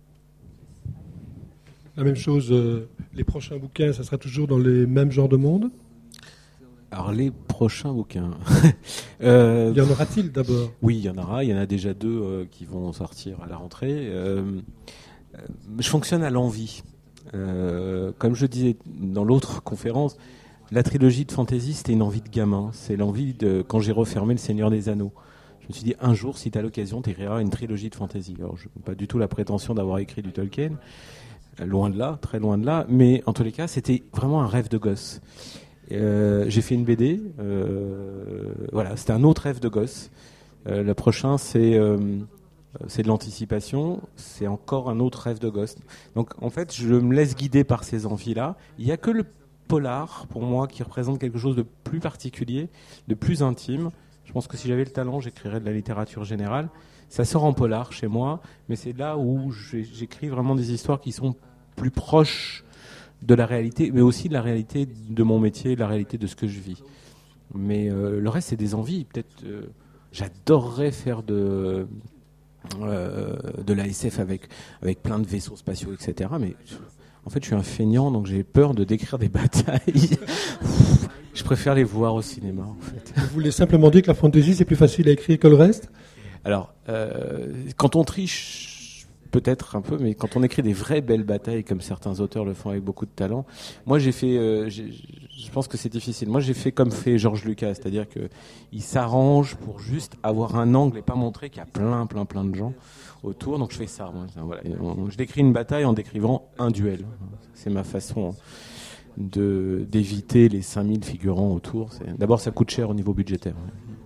la même chose, euh, les prochains bouquins, ça sera toujours dans les mêmes genres de monde? Alors les prochains bouquins. euh, Y en aura-t-il d'abord? Oui, il y en aura. Il y en a déjà deux euh, qui vont sortir à la rentrée. Euh, euh, je fonctionne à l'envie. Euh, comme je disais dans l'autre conférence, la trilogie de fantasy, c'était une envie de gamin. C'est l'envie de quand j'ai refermé Le Seigneur des Anneaux. Je me suis dit, un jour, si tu as l'occasion, tu écriras une trilogie de fantasy. Alors, je n'ai pas du tout la prétention d'avoir écrit du Tolkien. Loin de là, très loin de là. Mais en tous les cas, c'était vraiment un rêve de gosse. Euh, j'ai fait une B D, euh, voilà, c'était un autre rêve de gosse. Euh, le prochain, c'est euh, c'est de l'anticipation, c'est encore un autre rêve de gosse. Donc, en fait, je me laisse guider par ces envies-là. Il n'y a que le polar, pour moi, qui représente quelque chose de plus particulier, de plus intime. Je pense que si j'avais le talent, j'écrirais de la littérature générale. Ça sort en polar chez moi, mais c'est là où j'écris vraiment des histoires qui sont plus proches de la réalité, mais aussi de la réalité de mon métier, de la réalité de ce que je vis. Mais euh, le reste, c'est des envies. Peut-être, euh, j'adorerais faire de euh, de la S F avec avec plein de vaisseaux spatiaux, et cetera. Mais en fait, je suis un feignant, donc j'ai peur de décrire des batailles. Je préfère les voir au cinéma, en fait. Vous voulez simplement dire que la fantaisie, c'est plus facile à écrire que le reste? Alors, euh, quand on triche, peut-être un peu, mais quand on écrit des vraies belles batailles, comme certains auteurs le font avec beaucoup de talent, moi j'ai fait, euh, j'ai, je pense que c'est difficile. Moi j'ai fait comme fait George Lucas, c'est-à-dire que il s'arrange pour juste avoir un angle et pas montrer qu'il y a plein, plein, plein de gens autour. Donc je fais ça. Moi, voilà. Je décris une bataille en décrivant un duel. C'est ma façon de d'éviter les cinq mille figurants autour. C'est, d'abord, ça coûte cher au niveau budgétaire.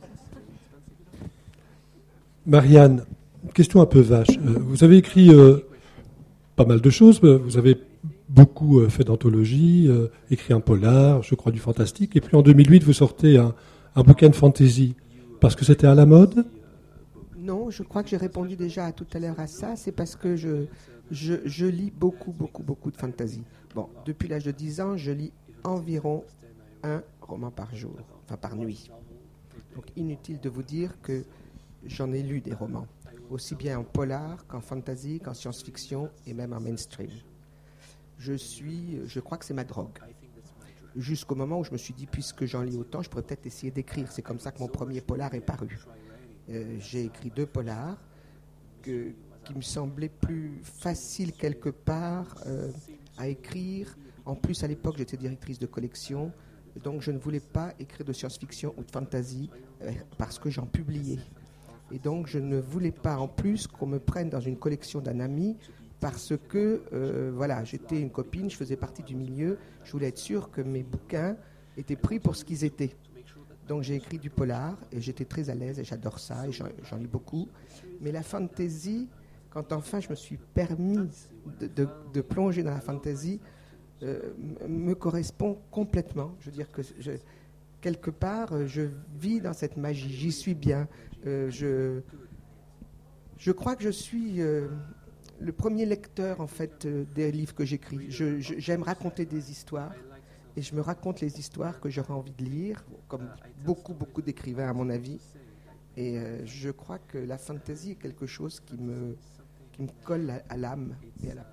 Marianne, une question un peu vache. Euh, vous avez écrit euh, pas mal de choses. Vous avez beaucoup euh, fait d'anthologie, euh, écrit un polar, je crois du fantastique. Et puis en deux mille huit, vous sortez un, un bouquin de fantasy. Parce que c'était à la mode? Non, je crois que j'ai répondu déjà à tout à l'heure à ça. C'est parce que je, je, je lis beaucoup, beaucoup, beaucoup de fantasy. Bon, depuis l'âge de dix ans, je lis environ un roman par jour, enfin par nuit. Donc inutile de vous dire que j'en ai lu des romans, aussi bien en polar qu'en fantasy, qu'en science-fiction et même en mainstream. Je suis, je crois que c'est ma drogue. Jusqu'au moment où je me suis dit, puisque j'en lis autant, je pourrais peut-être essayer d'écrire. C'est comme ça que mon premier polar est paru. Euh, j'ai écrit deux polars que, qui me semblaient plus faciles quelque part euh, à écrire. En plus, à l'époque, j'étais directrice de collection, donc je ne voulais pas écrire de science-fiction ou de fantasy euh, parce que j'en publiais. Et donc, je ne voulais pas en plus qu'on me prenne dans une collection d'un ami parce que, euh, voilà, j'étais une copine, je faisais partie du milieu, je voulais être sûr que mes bouquins étaient pris pour ce qu'ils étaient. Donc, j'ai écrit du polar et j'étais très à l'aise et j'adore ça et j'en, j'en lis beaucoup. Mais la fantasy, quand enfin je me suis permis de, de, de plonger dans la fantasy, euh, me correspond complètement. Je veux dire que je, quelque part, je vis dans cette magie, j'y suis bien. Euh, je, je crois que je suis euh, le premier lecteur en fait euh, des livres que j'écris. Je, je, j'aime raconter des histoires et je me raconte les histoires que j'aurais envie de lire, comme beaucoup, beaucoup d'écrivains à mon avis. Et euh, je crois que la fantasy est quelque chose qui me, qui me colle à, à l'âme et à la peau.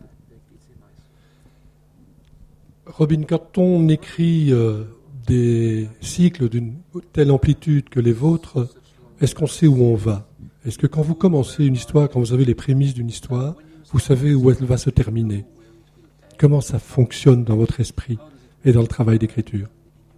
Robin, quand on écrit euh, des cycles d'une telle amplitude que les vôtres, est-ce qu'on sait où on va ? Est-ce que quand vous commencez une histoire, quand vous avez les prémices d'une histoire, vous savez où elle va se terminer ? Comment ça fonctionne dans votre esprit et dans le travail d'écriture ?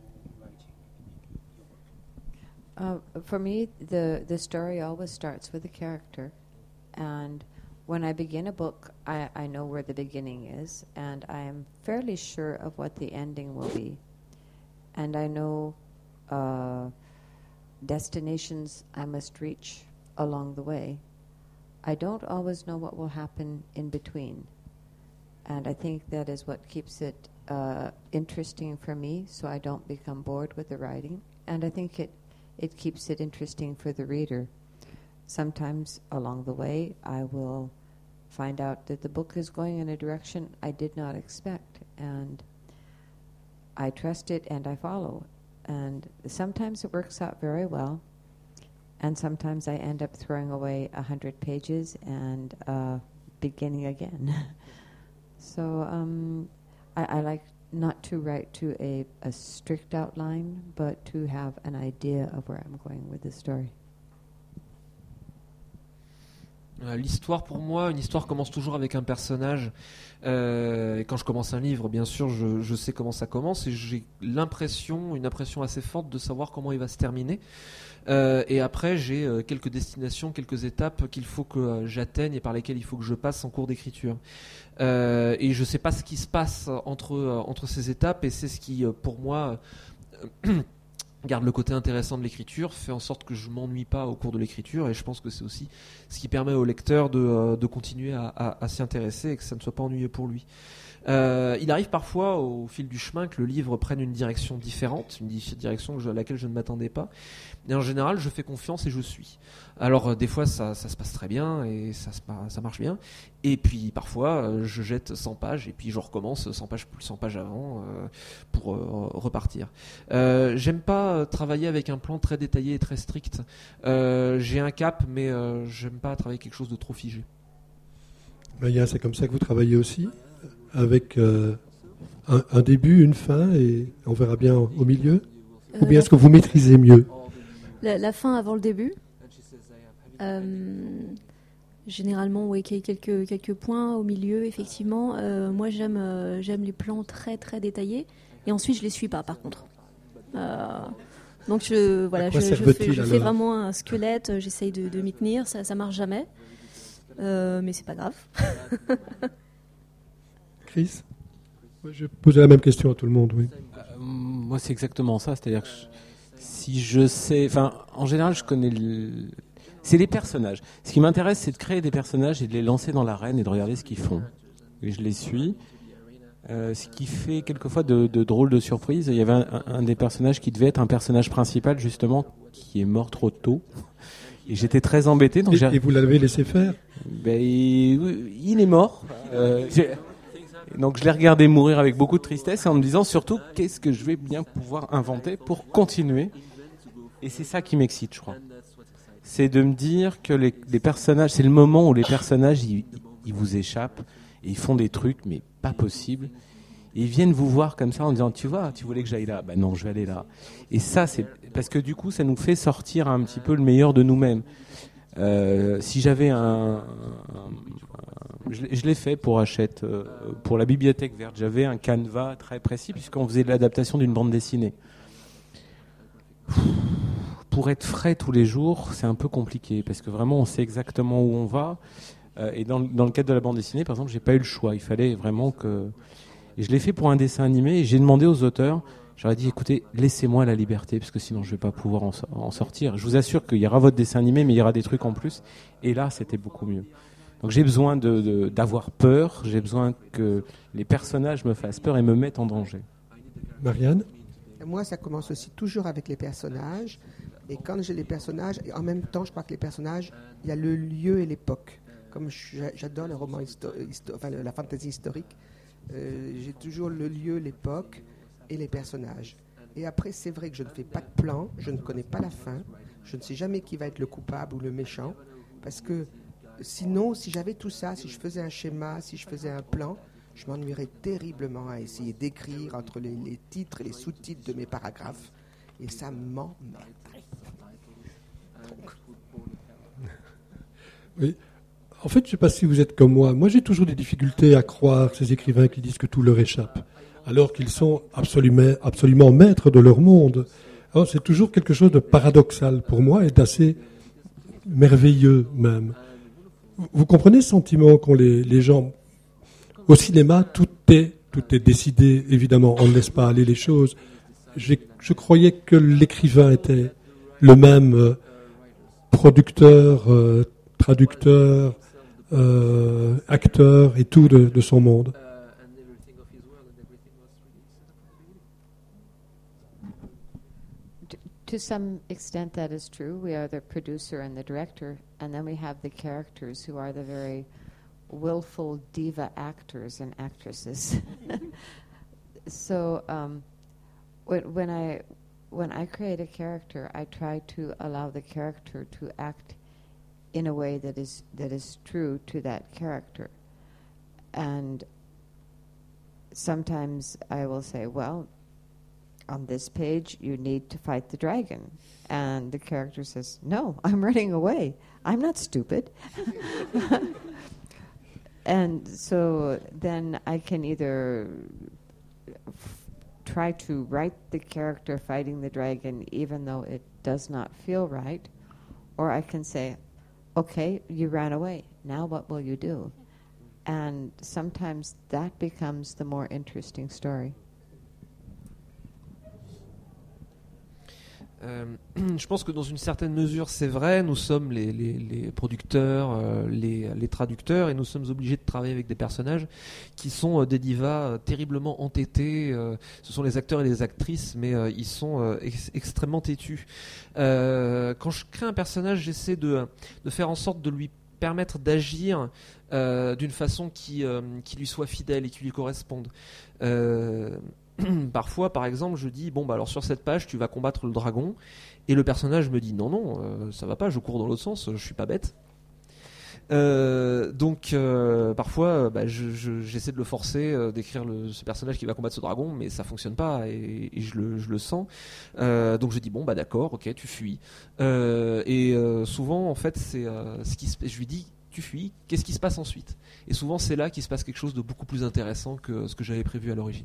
Uh, for me, the, the story always starts with a character. And when I begin a book, I, I know where the beginning is, and I am fairly sure of what the ending will be. And I know uh, destinations I must reach along the way. I don't always know what will happen in between. And I think that is what keeps it uh, interesting for me, so I don't become bored with the writing. And I think it It keeps it interesting for the reader. Sometimes along the way, I will find out that the book is going in a direction I did not expect, and I trust it and I follow. And sometimes it works out very well, and sometimes I end up throwing away a hundred pages and uh, beginning again. So um, I, I like not to write to a, a strict outline, but to have an idea of where I'm going with the story. L'histoire, pour moi, une histoire commence toujours avec un personnage. Euh, et quand je commence un livre, bien sûr, je, je sais comment ça commence et j'ai l'impression, une impression assez forte de savoir comment il va se terminer. Euh, et après, j'ai euh, quelques destinations, quelques étapes qu'il faut que euh, j'atteigne et par lesquelles il faut que je passe en cours d'écriture. Euh, et je ne sais pas ce qui se passe entre, euh, entre ces étapes, et c'est ce qui, euh, pour moi, euh, garde le côté intéressant de l'écriture, fait en sorte que je ne m'ennuie pas au cours de l'écriture, et je pense que c'est aussi ce qui permet au lecteur de, euh, de continuer à, à, à s'y intéresser et que ça ne soit pas ennuyeux pour lui. Euh, il arrive parfois au fil du chemin que le livre prenne une direction différente, une di- direction que je, à laquelle je ne m'attendais pas. Et en général, je fais confiance et je suis. Alors euh, des fois, ça, ça se passe très bien et ça, se, ça marche bien. Et puis parfois, euh, je jette cent pages et puis je recommence cent pages, cent pages avant euh, pour euh, repartir. Euh, j'aime pas travailler avec un plan très détaillé et très strict. Euh, j'ai un cap, mais euh, j'aime pas travailler quelque chose de trop figé. Maya, c'est comme ça que vous travaillez aussi ? Avec euh, un, un début, une fin, et on verra bien au milieu ? Ou bien Euh, est-ce que vous maîtrisez mieux ? La, la fin avant le début. Euh, généralement, oui, quelques, quelques points au milieu, effectivement. Euh, moi, j'aime, euh, j'aime les plans très, très détaillés. Et ensuite, je ne les suis pas, par contre. Euh, donc, je, voilà, je, je fais, je fais vraiment un squelette. J'essaye de, de m'y tenir. Ça ne marche jamais. Euh, mais c'est pas grave. Chris ? Je vais poser la même question à tout le monde, oui. Euh, moi, c'est exactement ça. C'est-à-dire que je, si je sais... Enfin, en général, je connais... Le, c'est les personnages. Ce qui m'intéresse, c'est de créer des personnages et de les lancer dans l'arène et de regarder ce qu'ils font. Et je les suis. Euh, ce qui fait quelquefois de, de drôles de surprises. Il y avait un, un des personnages qui devait être un personnage principal, justement, qui est mort trop tôt. Et j'étais très embêté. Donc et, j'ai... et vous l'avez laissé faire ? Ben, il, il est mort. Euh, j'ai... Donc je l'ai regardé mourir avec beaucoup de tristesse et en me disant surtout qu'est-ce que je vais bien pouvoir inventer pour continuer. Et c'est ça qui m'excite, je crois. C'est de me dire que les, les personnages, c'est le moment où les personnages ils, ils vous échappent et ils font des trucs mais pas possibles. Et ils viennent vous voir comme ça en disant tu vois, tu voulais que j'aille là, ben non, je vais aller là. Et ça c'est parce que du coup ça nous fait sortir un petit peu le meilleur de nous-mêmes. Euh, si j'avais un, un, un je, je l'ai fait pour Hachette, euh, pour la Bibliothèque Verte, j'avais un canevas très précis puisqu'on faisait de l'adaptation d'une bande dessinée. Pour être frais tous les jours, c'est un peu compliqué parce que vraiment on sait exactement où on va. Euh, et dans, dans le cadre de la bande dessinée, par exemple, j'ai pas eu le choix. Il fallait vraiment que. Et je l'ai fait pour un dessin animé et j'ai demandé aux auteurs. J'aurais dit, écoutez, laissez-moi la liberté, parce que sinon je vais pas pouvoir en, en sortir. Je vous assure qu'il y aura votre dessin animé, mais il y aura des trucs en plus. Et là, c'était beaucoup mieux. Donc j'ai besoin de, de, d'avoir peur, j'ai besoin que les personnages me fassent peur et me mettent en danger. Marianne ? Moi, ça commence aussi toujours avec les personnages. Et quand j'ai les personnages, et en même temps, je crois que les personnages, il y a le lieu et l'époque. Comme j'adore le roman histo- histo- enfin, la fantasy historique, euh, j'ai toujours le lieu, l'époque et les personnages. Et après, c'est vrai que je ne fais pas de plan, je ne connais pas la fin, je ne sais jamais qui va être le coupable ou le méchant, parce que sinon, si j'avais tout ça, si je faisais un schéma, si je faisais un plan, je m'ennuierais terriblement à essayer d'écrire entre les, les titres et les sous-titres de mes paragraphes. Et ça m'emmerde. Donc. Oui. En fait, je ne sais pas si vous êtes comme moi. Moi, j'ai toujours des difficultés à croire ces écrivains qui disent que tout leur échappe, alors qu'ils sont absolument, absolument maîtres de leur monde. Alors, c'est toujours quelque chose de paradoxal pour moi et d'assez merveilleux même. Vous comprenez ce sentiment qu'ont les, les gens? Au cinéma, tout est, tout est décidé, évidemment, on ne laisse pas aller les choses. J'ai, je croyais que l'écrivain était le même euh, producteur, euh, traducteur, euh, acteur et tout de, de son monde. To some extent, that is true. We are the producer and the director, and then we have the characters who are the very willful diva actors and actresses. So um, when, when I when I create a character, I try to allow the character to act in a way that is that is true to that character. And sometimes I will say, well, on this page, you need to fight the dragon. And the character says, no, I'm running away. I'm not stupid. And so then I can either f- try to write the character fighting the dragon even though it does not feel right, or I can say, okay, you ran away. Now what will you do? And sometimes that becomes the more interesting story. Euh, je pense que dans une certaine mesure, c'est vrai, nous sommes les, les, les producteurs, euh, les, les traducteurs, et nous sommes obligés de travailler avec des personnages qui sont euh, des divas euh, terriblement entêtés. Euh, ce sont les acteurs et les actrices, mais euh, ils sont euh, ex- extrêmement têtus. Euh, quand je crée un personnage, j'essaie de, de faire en sorte de lui permettre d'agir euh, d'une façon qui, euh, qui lui soit fidèle et qui lui corresponde. Euh, Parfois, par exemple, je dis bon bah alors sur cette page tu vas combattre le dragon, et le personnage me dit non non euh, ça va pas, je cours dans l'autre sens, je suis pas bête. Euh, donc euh, parfois bah, je, je, j'essaie de le forcer euh, d'écrire le, ce personnage qui va combattre ce dragon, mais ça fonctionne pas et, et je, le, je le sens. Euh, donc je dis bon bah d'accord, ok tu fuis. Euh, et euh, souvent en fait c'est euh, ce qui se, je lui dis tu fuis, qu'est-ce qui se passe ensuite? Et souvent c'est là qu'il se passe quelque chose de beaucoup plus intéressant que ce que j'avais prévu à l'origine.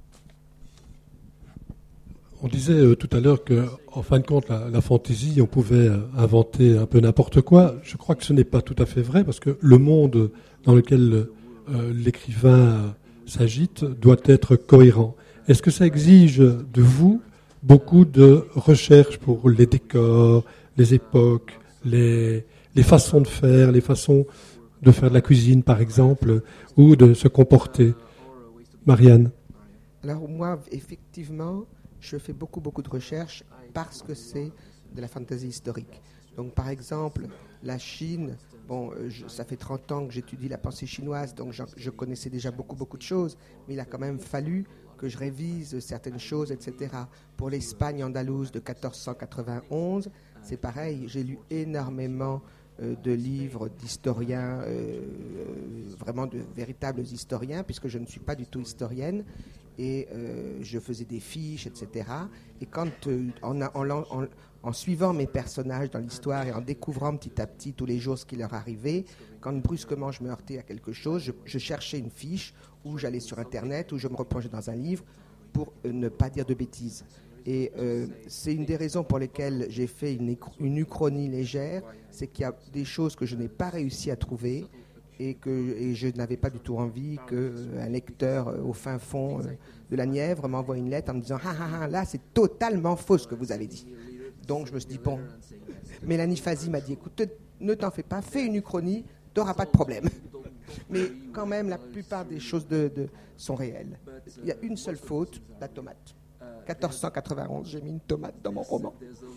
On disait euh, tout à l'heure qu'en fin de compte, la, la fantaisie, on pouvait euh, inventer un peu n'importe quoi. Je crois que ce n'est pas tout à fait vrai, parce que le monde dans lequel euh, l'écrivain euh, s'agite doit être cohérent. Est-ce que ça exige de vous beaucoup de recherche pour les décors, les époques, les, les façons de faire, les façons de faire de la cuisine, par exemple, ou de se comporter? Marianne? Alors moi, effectivement, je fais beaucoup, beaucoup de recherches parce que c'est de la fantaisie historique. Donc, par exemple, la Chine, bon, je, ça fait trente ans que j'étudie la pensée chinoise, donc je, je connaissais déjà beaucoup, beaucoup de choses, mais il a quand même fallu que je révise certaines choses, et cetera. Pour l'Espagne andalouse de quatorze cent quatre-vingt-onze, c'est pareil, j'ai lu énormément euh, de livres d'historiens, euh, vraiment de véritables historiens, puisque je ne suis pas du tout historienne. Et euh, je faisais des fiches, et cetera. Et quand, euh, en, en, en, en suivant mes personnages dans l'histoire et en découvrant petit à petit tous les jours ce qui leur arrivait, quand brusquement je me heurtais à quelque chose, je, je cherchais une fiche, ou j'allais sur Internet, ou je me replongeais dans un livre pour euh, ne pas dire de bêtises. Et euh, c'est une des raisons pour lesquelles j'ai fait une, une uchronie légère, c'est qu'il y a des choses que je n'ai pas réussi à trouver, et que et je n'avais pas du tout envie qu'un euh, lecteur euh, au fin fond euh, de la Nièvre m'envoie une lettre en me disant « Ah ah ah, là c'est totalement faux ce que vous avez dit ». Donc je me suis dit « Bon ». Mélanie Fazi m'a dit « Écoute, te, ne t'en fais pas, fais une uchronie, tu n'auras pas de problème. Mais quand même, la plupart des choses de, de, sont réelles. Il y a une seule faute, la tomate. quatorze cent quatre-vingt-onze, j'ai mis une tomate dans mon roman.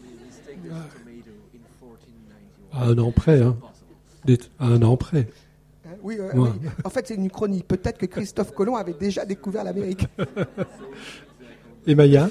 À un an près, hein. Dites, à un an près. Hein, oui, euh, Ouais. oui, en fait, c'est une uchronie. Peut-être que Christophe Colomb avait déjà découvert l'Amérique. Et Maya?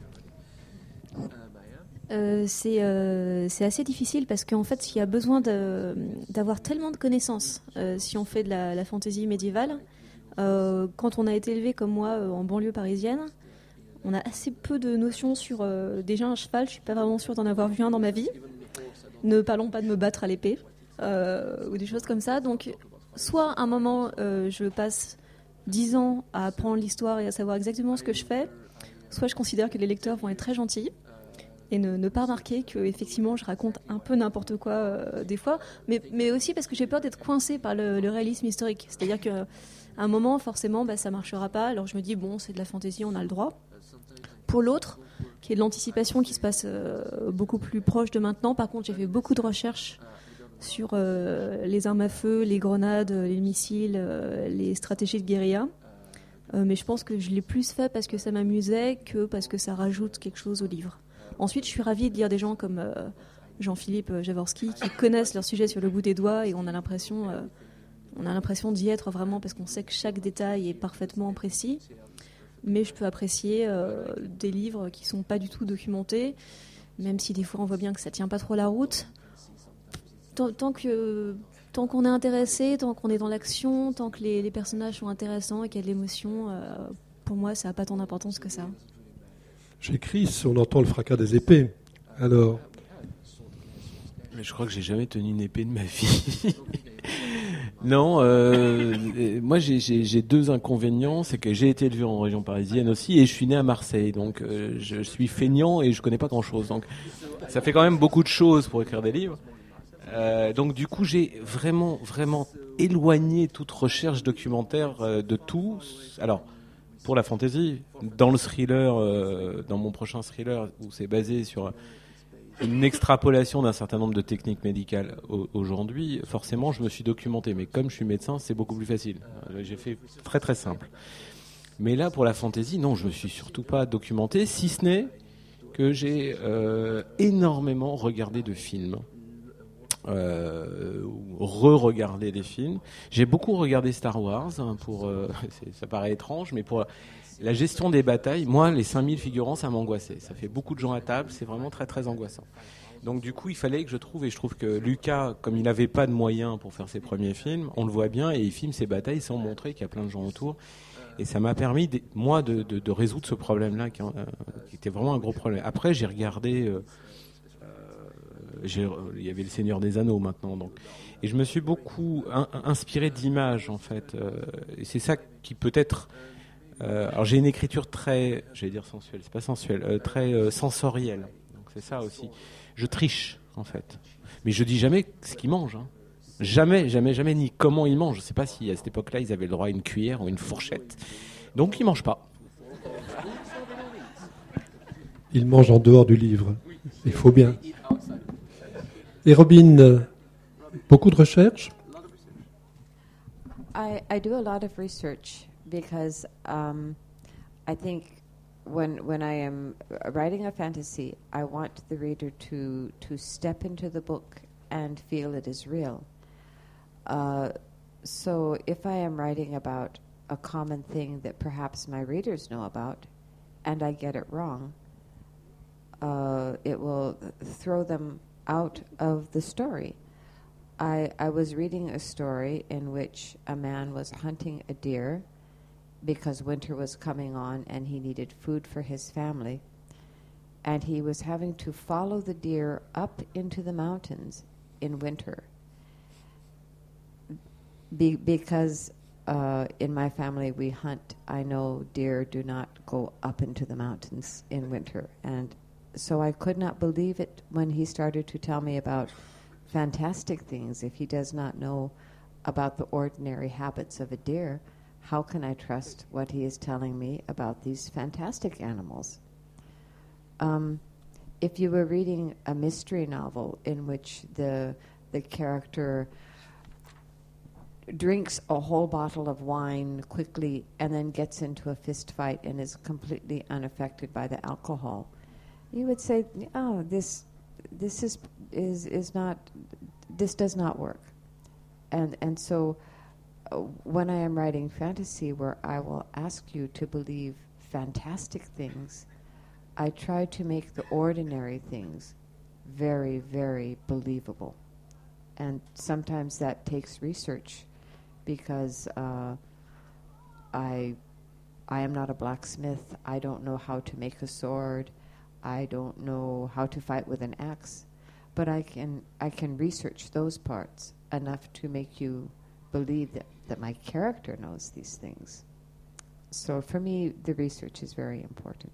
Euh, c'est euh, c'est assez difficile parce qu'en fait, il y a besoin de, d'avoir tellement de connaissances euh, si on fait de la, la fantaisie médiévale. Euh, quand on a été élevé comme moi euh, en banlieue parisienne, on a assez peu de notions sur euh, déjà un cheval. Je suis pas vraiment sûre d'en avoir vu un dans ma vie. Ne parlons pas de me battre à l'épée euh, ou des choses comme ça. Donc, soit à un moment, euh, je passe dix ans à apprendre l'histoire et à savoir exactement ce que je fais, soit je considère que les lecteurs vont être très gentils et ne, ne pas remarquer que effectivement je raconte un peu n'importe quoi euh, des fois, mais, mais aussi parce que j'ai peur d'être coincée par le, le réalisme historique. C'est-à-dire qu'à un moment, forcément, bah, ça marchera pas. Alors je me dis, bon, c'est de la fantaisie, on a le droit. Pour l'autre, qui est de l'anticipation qui se passe euh, beaucoup plus proche de maintenant, par contre, j'ai fait beaucoup de recherches sur euh, les armes à feu, les grenades, les missiles, euh, les stratégies de guérilla. Euh, mais je pense que je l'ai plus fait parce que ça m'amusait que parce que ça rajoute quelque chose au livre. Ensuite, je suis ravie de lire des gens comme euh, Jean-Philippe Jaworski qui connaissent leur sujet sur le bout des doigts et on a l'impression, euh, on a l'impression d'y être vraiment parce qu'on sait que chaque détail est parfaitement précis. Mais je peux apprécier euh, des livres qui ne sont pas du tout documentés, même si des fois on voit bien que ça ne tient pas trop la route. Tant, tant, que, tant qu'on est intéressé, tant qu'on est dans l'action, tant que les, les personnages sont intéressants et qu'il y a de l'émotion, euh, pour moi ça n'a pas tant d'importance que ça. Chez Chris, on entend le fracas des épées. Alors, Mais je crois que j'ai jamais tenu une épée de ma vie. Non, euh, moi j'ai, j'ai, j'ai deux inconvénients, c'est que j'ai été élevé en région parisienne aussi et je suis né à Marseille, donc euh, je suis feignant et je connais pas grand chose, donc ça fait quand même beaucoup de choses pour écrire des livres. Euh, donc du coup j'ai vraiment vraiment éloigné toute recherche documentaire euh, de tout. Alors pour la fantasy, dans le thriller, euh, dans mon prochain thriller où c'est basé sur une extrapolation d'un certain nombre de techniques médicales aujourd'hui, forcément je me suis documenté, mais comme je suis médecin c'est beaucoup plus facile, j'ai fait très très simple. Mais là pour la fantasy, non, je me suis surtout pas documenté, si ce n'est que j'ai euh, énormément regardé de films, euh, re-regardé des films. J'ai beaucoup regardé Star Wars, hein, pour, euh, ça paraît étrange, mais pour la gestion des batailles, moi, les cinq mille figurants, ça m'angoissait. Ça fait beaucoup de gens à table, c'est vraiment très très angoissant. Donc du coup, il fallait que je trouve, et je trouve que Lucas, comme il n'avait pas de moyens pour faire ses premiers films, on le voit bien, et il filme ses batailles sans montrer qu'il y a plein de gens autour. Et ça m'a permis, de, moi, de, de, de résoudre ce problème-là, qui, euh, qui était vraiment un gros problème. Après, j'ai regardé... Euh, J'ai, il y avait le Seigneur des Anneaux maintenant, donc, et je me suis beaucoup in, inspiré d'images en fait, euh, et c'est ça qui peut-être, euh, alors j'ai une écriture très, j'allais dire sensuelle, c'est pas sensuelle, euh, très euh, sensorielle, donc c'est ça aussi. Je triche en fait, mais je dis jamais ce qu'ils mangent, hein. Jamais, jamais, jamais, ni comment ils mangent. Je sais pas si à cette époque-là ils avaient le droit à une cuillère ou une fourchette, donc ils mangent pas. ils mangent en dehors du livre. Il faut bien. Et Robin, beaucoup de recherches? I, I do a lot of research because um, I think when when I am writing a fantasy, I want the reader to to step into the book and feel it is real. Uh, so if I am writing about a common thing that perhaps my readers know about, and I get it wrong, uh, it will throw them out of the story. I, I was reading a story in which a man was hunting a deer because winter was coming on and he needed food for his family. And he was having to follow the deer up into the mountains in winter. Be, because uh, in my family we hunt, I know deer do not go up into the mountains in winter. And so I could not believe it when he started to tell me about fantastic things. If he does not know about the ordinary habits of a deer, how can I trust what he is telling me about these fantastic animals? Um, if you were reading a mystery novel in which the the character drinks a whole bottle of wine quickly and then gets into a fist fight and is completely unaffected by the alcohol, you would say, "Oh, this, this is is is not, this does not work." And and so, uh, when I am writing fantasy, where I will ask you to believe fantastic things, I try to make the ordinary things very, very believable. And sometimes that takes research, because uh, I, I am not a blacksmith. I don't know how to make a sword. I don't know how to fight with an axe. But I can, I can research those parts enough to make you believe that, that my character knows these things. So for me, the research is very important.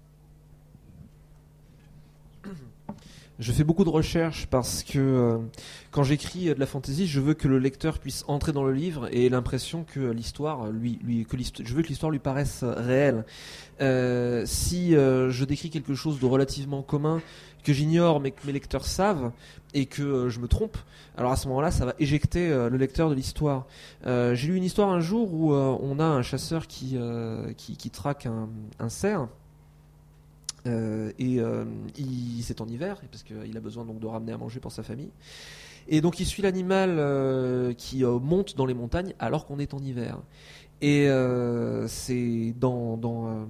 Je fais beaucoup de recherches parce que euh, quand j'écris de la fantasy, je veux que le lecteur puisse entrer dans le livre et ait l'impression que l'histoire, lui, lui, que l'histoire, je veux que l'histoire lui paraisse réelle. Euh, si euh, je décris quelque chose de relativement commun que j'ignore mais que mes lecteurs savent et que euh, je me trompe, alors à ce moment-là, ça va éjecter euh, le lecteur de l'histoire. Euh, j'ai lu une histoire un jour où euh, on a un chasseur qui euh, qui, qui traque un, un cerf. Euh, et euh, il, c'est en hiver parce qu'il a besoin donc de ramener à manger pour sa famille, et donc il suit l'animal euh, qui euh, monte dans les montagnes alors qu'on est en hiver, et euh, c'est dans dans, euh,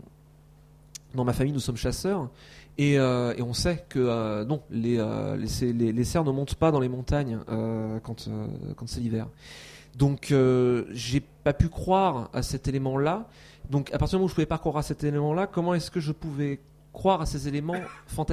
dans ma famille nous sommes chasseurs, et, euh, et on sait que euh, non les, euh, les, les, les cerfs ne montent pas dans les montagnes euh, quand, euh, quand c'est l'hiver, donc euh, j'ai pas pu croire à cet élément là. Donc à partir du moment où je pouvais pas croire à cet élément-là, comment est-ce que je pouvais croire à ces éléments fantastiques ?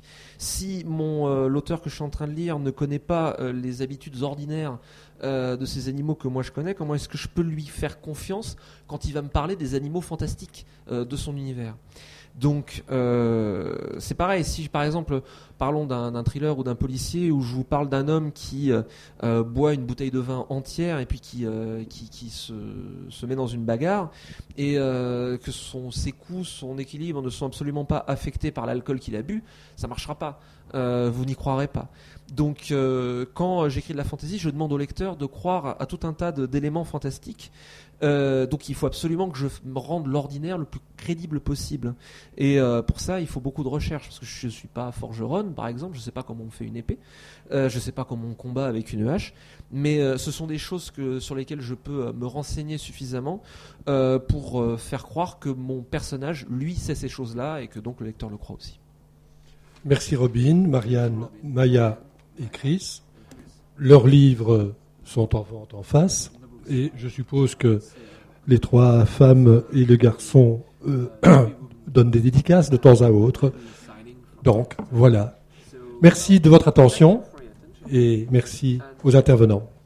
Si mon euh, l'auteur que je suis en train de lire ne connaît pas euh, les habitudes ordinaires euh, de ces animaux que moi je connais, comment est-ce que je peux lui faire confiance quand il va me parler des animaux fantastiques euh, de son univers ? Donc euh, c'est pareil, si par exemple parlons d'un, d'un thriller ou d'un policier où je vous parle d'un homme qui euh, boit une bouteille de vin entière et puis qui, euh, qui, qui se, se met dans une bagarre, et euh, que son, ses coups, son équilibre ne sont absolument pas affectés par l'alcool qu'il a bu, ça marchera pas, euh, vous n'y croirez pas. Donc euh, quand j'écris de la fantasy, je demande au lecteur de croire à, à tout un tas de, d'éléments fantastiques. Euh, donc il faut absolument que je me rende l'ordinaire le plus crédible possible, et euh, pour ça il faut beaucoup de recherche, parce que je ne suis pas forgeronne par exemple, je ne sais pas comment on fait une épée, euh, je ne sais pas comment on combat avec une hache, mais euh, ce sont des choses que, sur lesquelles je peux euh, me renseigner suffisamment euh, pour euh, faire croire que mon personnage lui sait ces choses là et que donc le lecteur le croit aussi. Merci Robin, Marianne, Maya et Chris. Leurs livres sont en vente en face. Et je suppose que les trois femmes et le garçon euh, donnent des dédicaces de temps à autre. Donc, voilà. Merci de votre attention et merci aux intervenants.